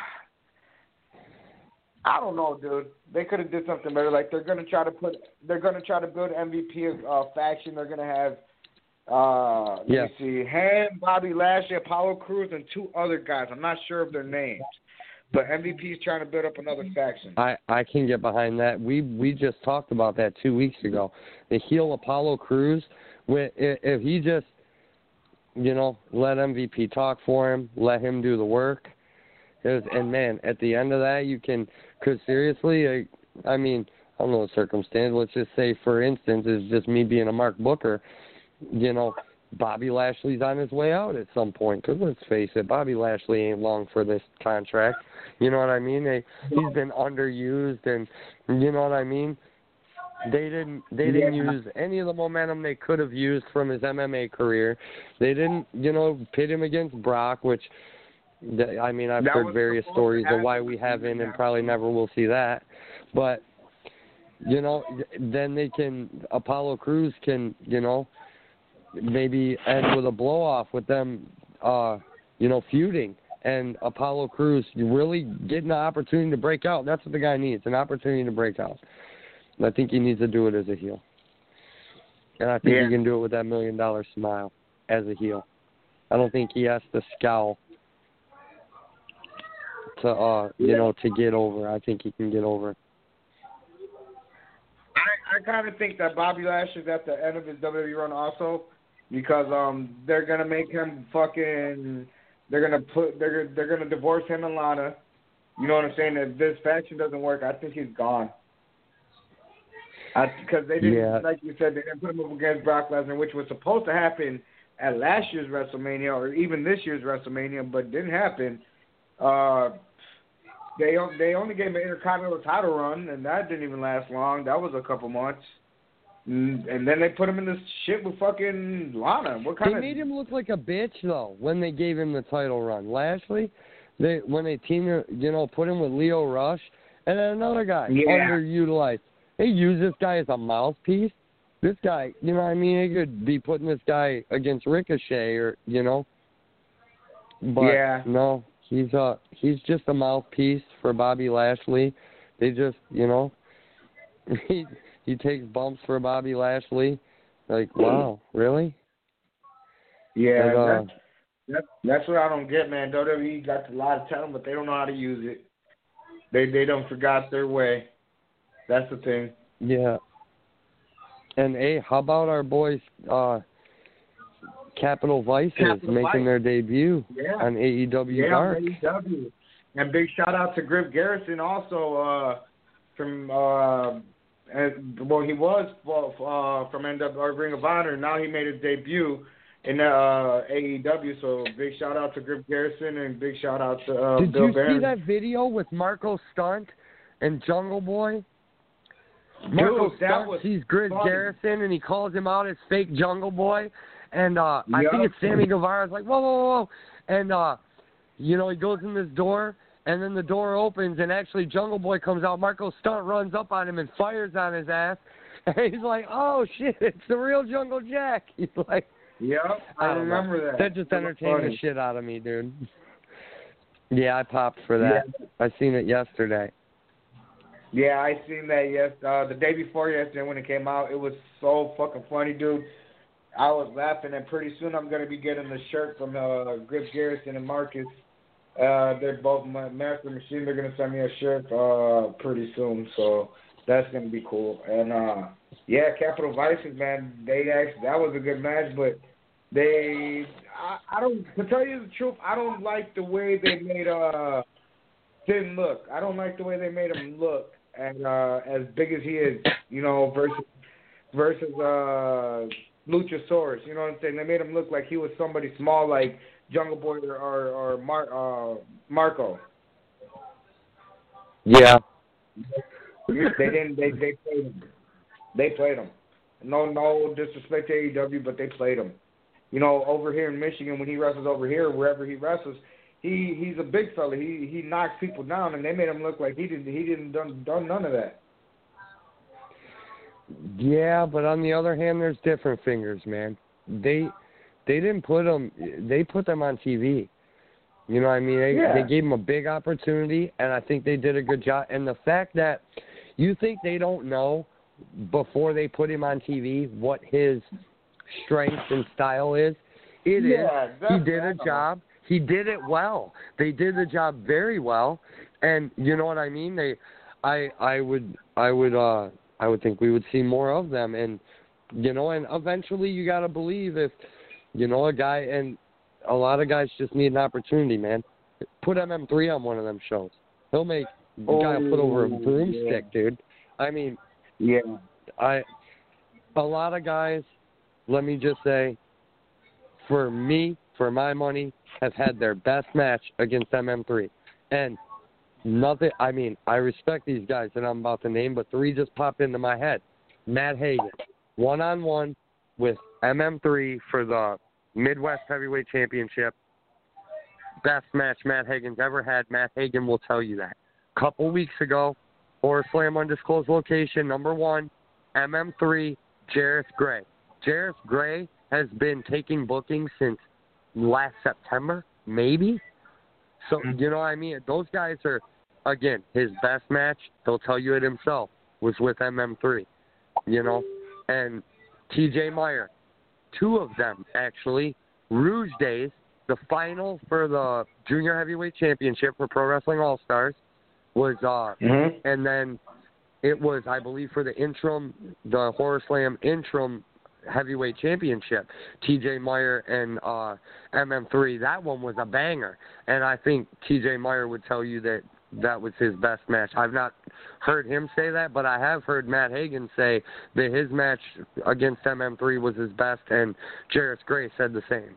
I don't know, dude. They could have did something better. Like they're gonna try to put, they're gonna try to build M V P uh, faction. They're gonna have, uh, let Yeah. me see, him, Bobby Lashley, Apollo Crews, and two other guys. I'm not sure of their names, but M V P is trying to build up another faction. I, I can get behind that. We we just talked about that two weeks ago. The heel Apollo Crews, if if he just, you know, let M V P talk for him, let him do the work. Was, and man, at the end of that, you can, because seriously, I, I mean, I don't know the circumstance. Let's just say, for instance, it's just me being a Mark Booker. you know, Bobby Lashley's on his way out at some point. Because let's face it, Bobby Lashley ain't long for this contract. You know what I mean? They, he's been underused, and you know what I mean? They didn't they didn't Yeah. use any of the momentum they could have used from his M M A career. They didn't, you know, pit him against Brock, which, I mean, I've That heard was various supposed to stories of happen. why we haven't and probably never will see that. But, you know, then they can, Apollo Crews can, you know, maybe end with a blow-off with them, uh, you know, feuding. And Apollo Crews really getting the opportunity to break out. That's what the guy needs, an opportunity to break out. And I think he needs to do it as a heel. And I think Yeah. he can do it with that million-dollar smile as a heel. I don't think he has to scowl to, uh, you Yeah. know, to get over. I think he can get over. I, I kind of think that Bobby Lashley's at the end of his W W E run also, because um they're gonna make him fucking they're gonna put they're they're gonna divorce him and Lana. You know what I'm saying? If this faction doesn't work, I think he's gone. Because they didn't, Yeah. like you said, they didn't put him up against Brock Lesnar, which was supposed to happen at last year's WrestleMania or even this year's WrestleMania, but didn't happen. Uh, they they only gave him an Intercontinental title run, and that didn't even last long. That was a couple months. And and then they put him in this shit with fucking Lana. What kind They of... made him look like a bitch, though, when they gave him the title run. Lashley, they when they teamed, you know, put him with Leo Rush, and then another guy, Yeah. underutilized. They use this guy as a mouthpiece. This guy, you know what I mean? They could be putting this guy against Ricochet or, you know. But, Yeah. no, he's uh, he's just a mouthpiece for Bobby Lashley. They just, you know, he he takes bumps for Bobby Lashley. Like, wow, really? Yeah, But, uh, that's, that's, that's what I don't get, man. W W E got a lot of talent, but they don't know how to use it. They they don't forgot their way. That's the thing. Yeah. And, hey, how about our boys, uh, Capital Vices, Capital making Vice. their debut Yeah. on A E W Yeah, Dark? A E W. And big shout out to Griff Garrison also uh, from, uh, and, well, he was uh, from N W or Ring of Honor. Now he made his debut in uh, A E W. So big shout out to Griff Garrison and big shout out to uh, Did Bill you Barron. see that video with Marco Stunt and Jungle Boy? Dude, Marco that Stunt was sees Griff funny. Garrison, and he calls him out as fake Jungle Boy. And uh, I Yup. think it's Sammy Guevara's like, whoa, whoa, whoa, whoa. And, uh, you know, he goes in this door, and then the door opens, and actually Jungle Boy comes out. Marco Stunt runs up on him and fires on his ass. And he's like, oh, shit, it's the real Jungle Jack. He's like, Yep, I, I don't know. remember that. That just That was entertained funny. the shit out of me, dude. Yeah, I popped for that. I seen it yesterday. Yeah, I seen that yes uh, the day before yesterday when it came out. It was so fucking funny, dude. I was laughing, and pretty soon I'm gonna be getting the shirt from uh, Griff Garrison and Marcus. Uh, they're both my Master Machine. They're gonna send me a shirt uh, pretty soon, so that's gonna be cool. And uh, yeah, Capital Vices, man, they actually that was a good match, but they I, I don't to tell you the truth, I don't like the way they made uh Finn look. I don't like the way they made him look. And uh, as big as he is, you know, versus versus uh, Luchasaurus, you know what I'm saying? They made him look like he was somebody small, like Jungle Boy or or, or Mar- uh, Marco. Yeah. They didn't. They they played him. They played him. No no disrespect to A E W, but they played him. You know, over here in Michigan, when he wrestles over here, wherever he wrestles, he he's a big fella. He he knocks people down, and they made him look like he didn't he didn't done done none of that. Yeah, but on the other hand, there's different fingers, man. They they didn't put them. They put them on T V. You know what I mean? They, Yeah. they gave him a big opportunity, and I think they did a good job. And the fact that you think they don't know before they put him on T V what his strength and style is, it Yeah, is. He that's- did a I know. job. He did it well. They did the job very well, and you know what I mean? They, I, I would, I would, uh, I would think we would see more of them, and you know, and eventually you got to believe if, you know, a guy, and a lot of guys just need an opportunity, man. Put M M three on one of them shows. He'll make the guy will put over a Oh, broomstick, yeah. dude. I mean, Yeah. I, a lot of guys let me just say, for me, for my money, have had their best match against M M three. And nothing, I mean, I respect these guys that I'm about to name, but three just popped into my head. Matt Hagan, one-on-one with M M three for the Midwest Heavyweight Championship. Best match Matt Hagan's ever had. Matt Hagan will tell you that. Couple weeks ago, Horror Slam Undisclosed Location, number one, M M three, Jareth Gray. Jareth Gray has been taking bookings since last September, maybe. So, you know what I mean? Those guys are, again, his best match, he'll tell you it himself, was with M M three, you know? And T J Meyer, two of them, actually, Rouge Days, the final for the Junior Heavyweight Championship for Pro Wrestling All-Stars was, uh, Mm-hmm. and then it was, I believe, for the interim, the Horror Slam interim Heavyweight Championship, T J Meyer and uh, M M three. That one was a banger, and I think T J Meyer would tell you that that was his best match. I've not heard him say that, but I have heard Matt Hagan say that his match against M M three was his best, and Jareth Gray said the same.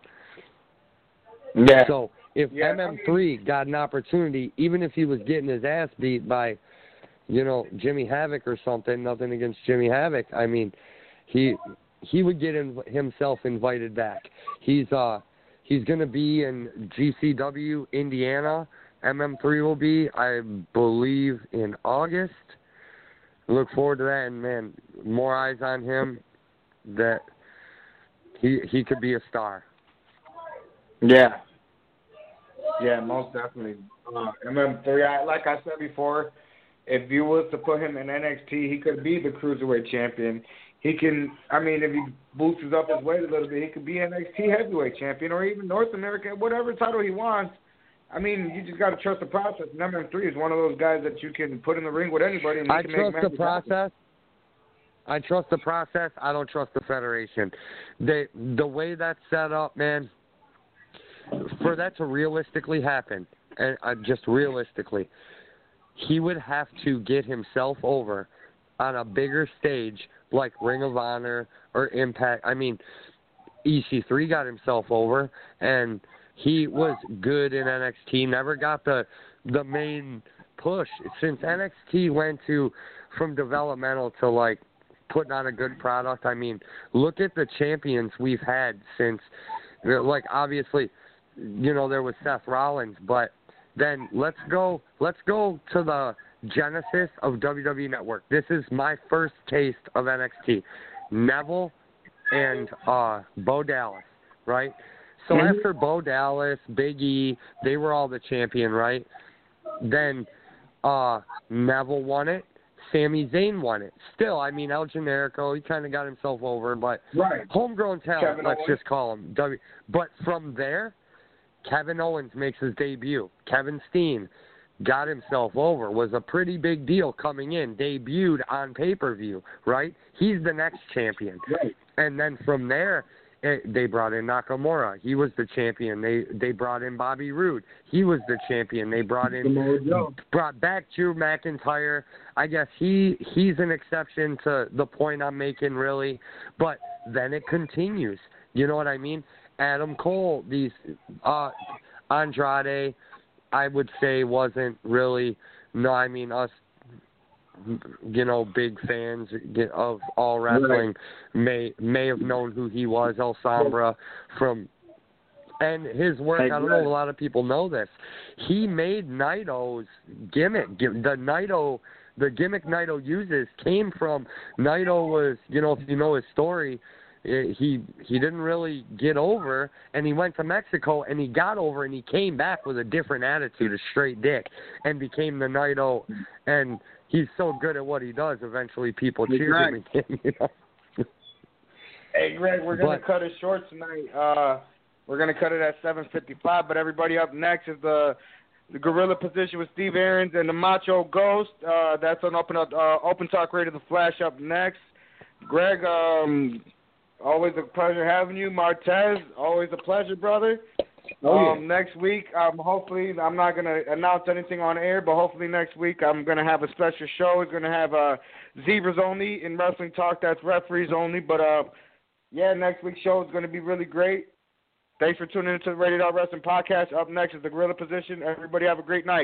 Yeah. So if yeah, M M three got an opportunity, even if he was getting his ass beat by, you know, Jimmy Havoc or something, nothing against Jimmy Havoc, I mean, he he would get in, himself invited back. He's uh he's going to be in G C W, Indiana. M M three will be, I believe, in August. Look forward to that, and man, more eyes on him. That he he could be a star. Yeah. Yeah, most definitely. Uh, M M three, I, like I said before, if you was to put him in N X T, he could be the Cruiserweight champion. He can, I mean, if he boosts up his weight a little bit, he could be N X T Heavyweight champion or even North America, whatever title he wants. I mean, you just got to trust the process. And M M three is one of those guys that you can put in the ring with anybody. And I can trust make the process. Happen. I trust the process. I don't trust the federation. They, the way that's set up, man, for that to realistically happen, and uh, just realistically, he would have to get himself over on a bigger stage like Ring of Honor or Impact. I mean, E C three got himself over, and he was good in N X T, never got the the main push. Since N X T went to from developmental to, like, putting on a good product, I mean, look at the champions we've had since, like, obviously, you know, there was Seth Rollins, but then let's go let's go to the genesis of W W E Network. This is my first taste of N X T. Neville and uh, Bo Dallas, right? So mm-hmm. after Bo Dallas, Big E, they were all the champion, right? Then uh, Neville won it. Sami Zayn won it. Still, I mean, El Generico, he kind of got himself over, but right. homegrown talent, Kevin let's Owens. just call him. W. But from there, Kevin Owens makes his debut. Kevin Steen got himself over, was a pretty big deal coming in, debuted on pay-per-view, right? He's the next champion. Right. And then from there, it, they brought in Nakamura. He was the champion. They they brought in Bobby Roode. He was the champion. They brought in, brought back Drew McIntyre. I guess he he's an exception to the point I'm making, really. But then it continues. You know what I mean? Adam Cole, these uh, Andrade, I would say wasn't really. No, I mean us. You know, big fans of all wrestling may may have known who he was, El Sombra, from and his work. I don't know if a lot of people know this. He made Naito's gimmick. The Naito, the gimmick Naito uses came from Naito was, you know, if you know his story, he he didn't really get over, and he went to Mexico, and he got over, and he came back with a different attitude, a straight dick, and became the Naito, and he's so good at what he does, eventually people cheer him again, you know. Hey, Greg, we're going to but, cut it short tonight. Uh, we're going to cut it at seven fifty-five, but everybody up next is the the Gorilla Position with Steve Aarons and the Macho Ghost. Uh, that's on Open, uh, Open Talk Radio, The Flash up next. Greg, um... always a pleasure having you. Martez, always a pleasure, brother. Oh, um, yeah. Next week, um, hopefully, I'm not going to announce anything on air, but hopefully next week I'm going to have a special show. It's going to have uh, Zebras only in Wrestling Talk. That's referees only. But uh, yeah, next week's show is going to be really great. Thanks for tuning into the Rated R Wrestling Podcast. Up next is the Gorilla Position. Everybody have a great night.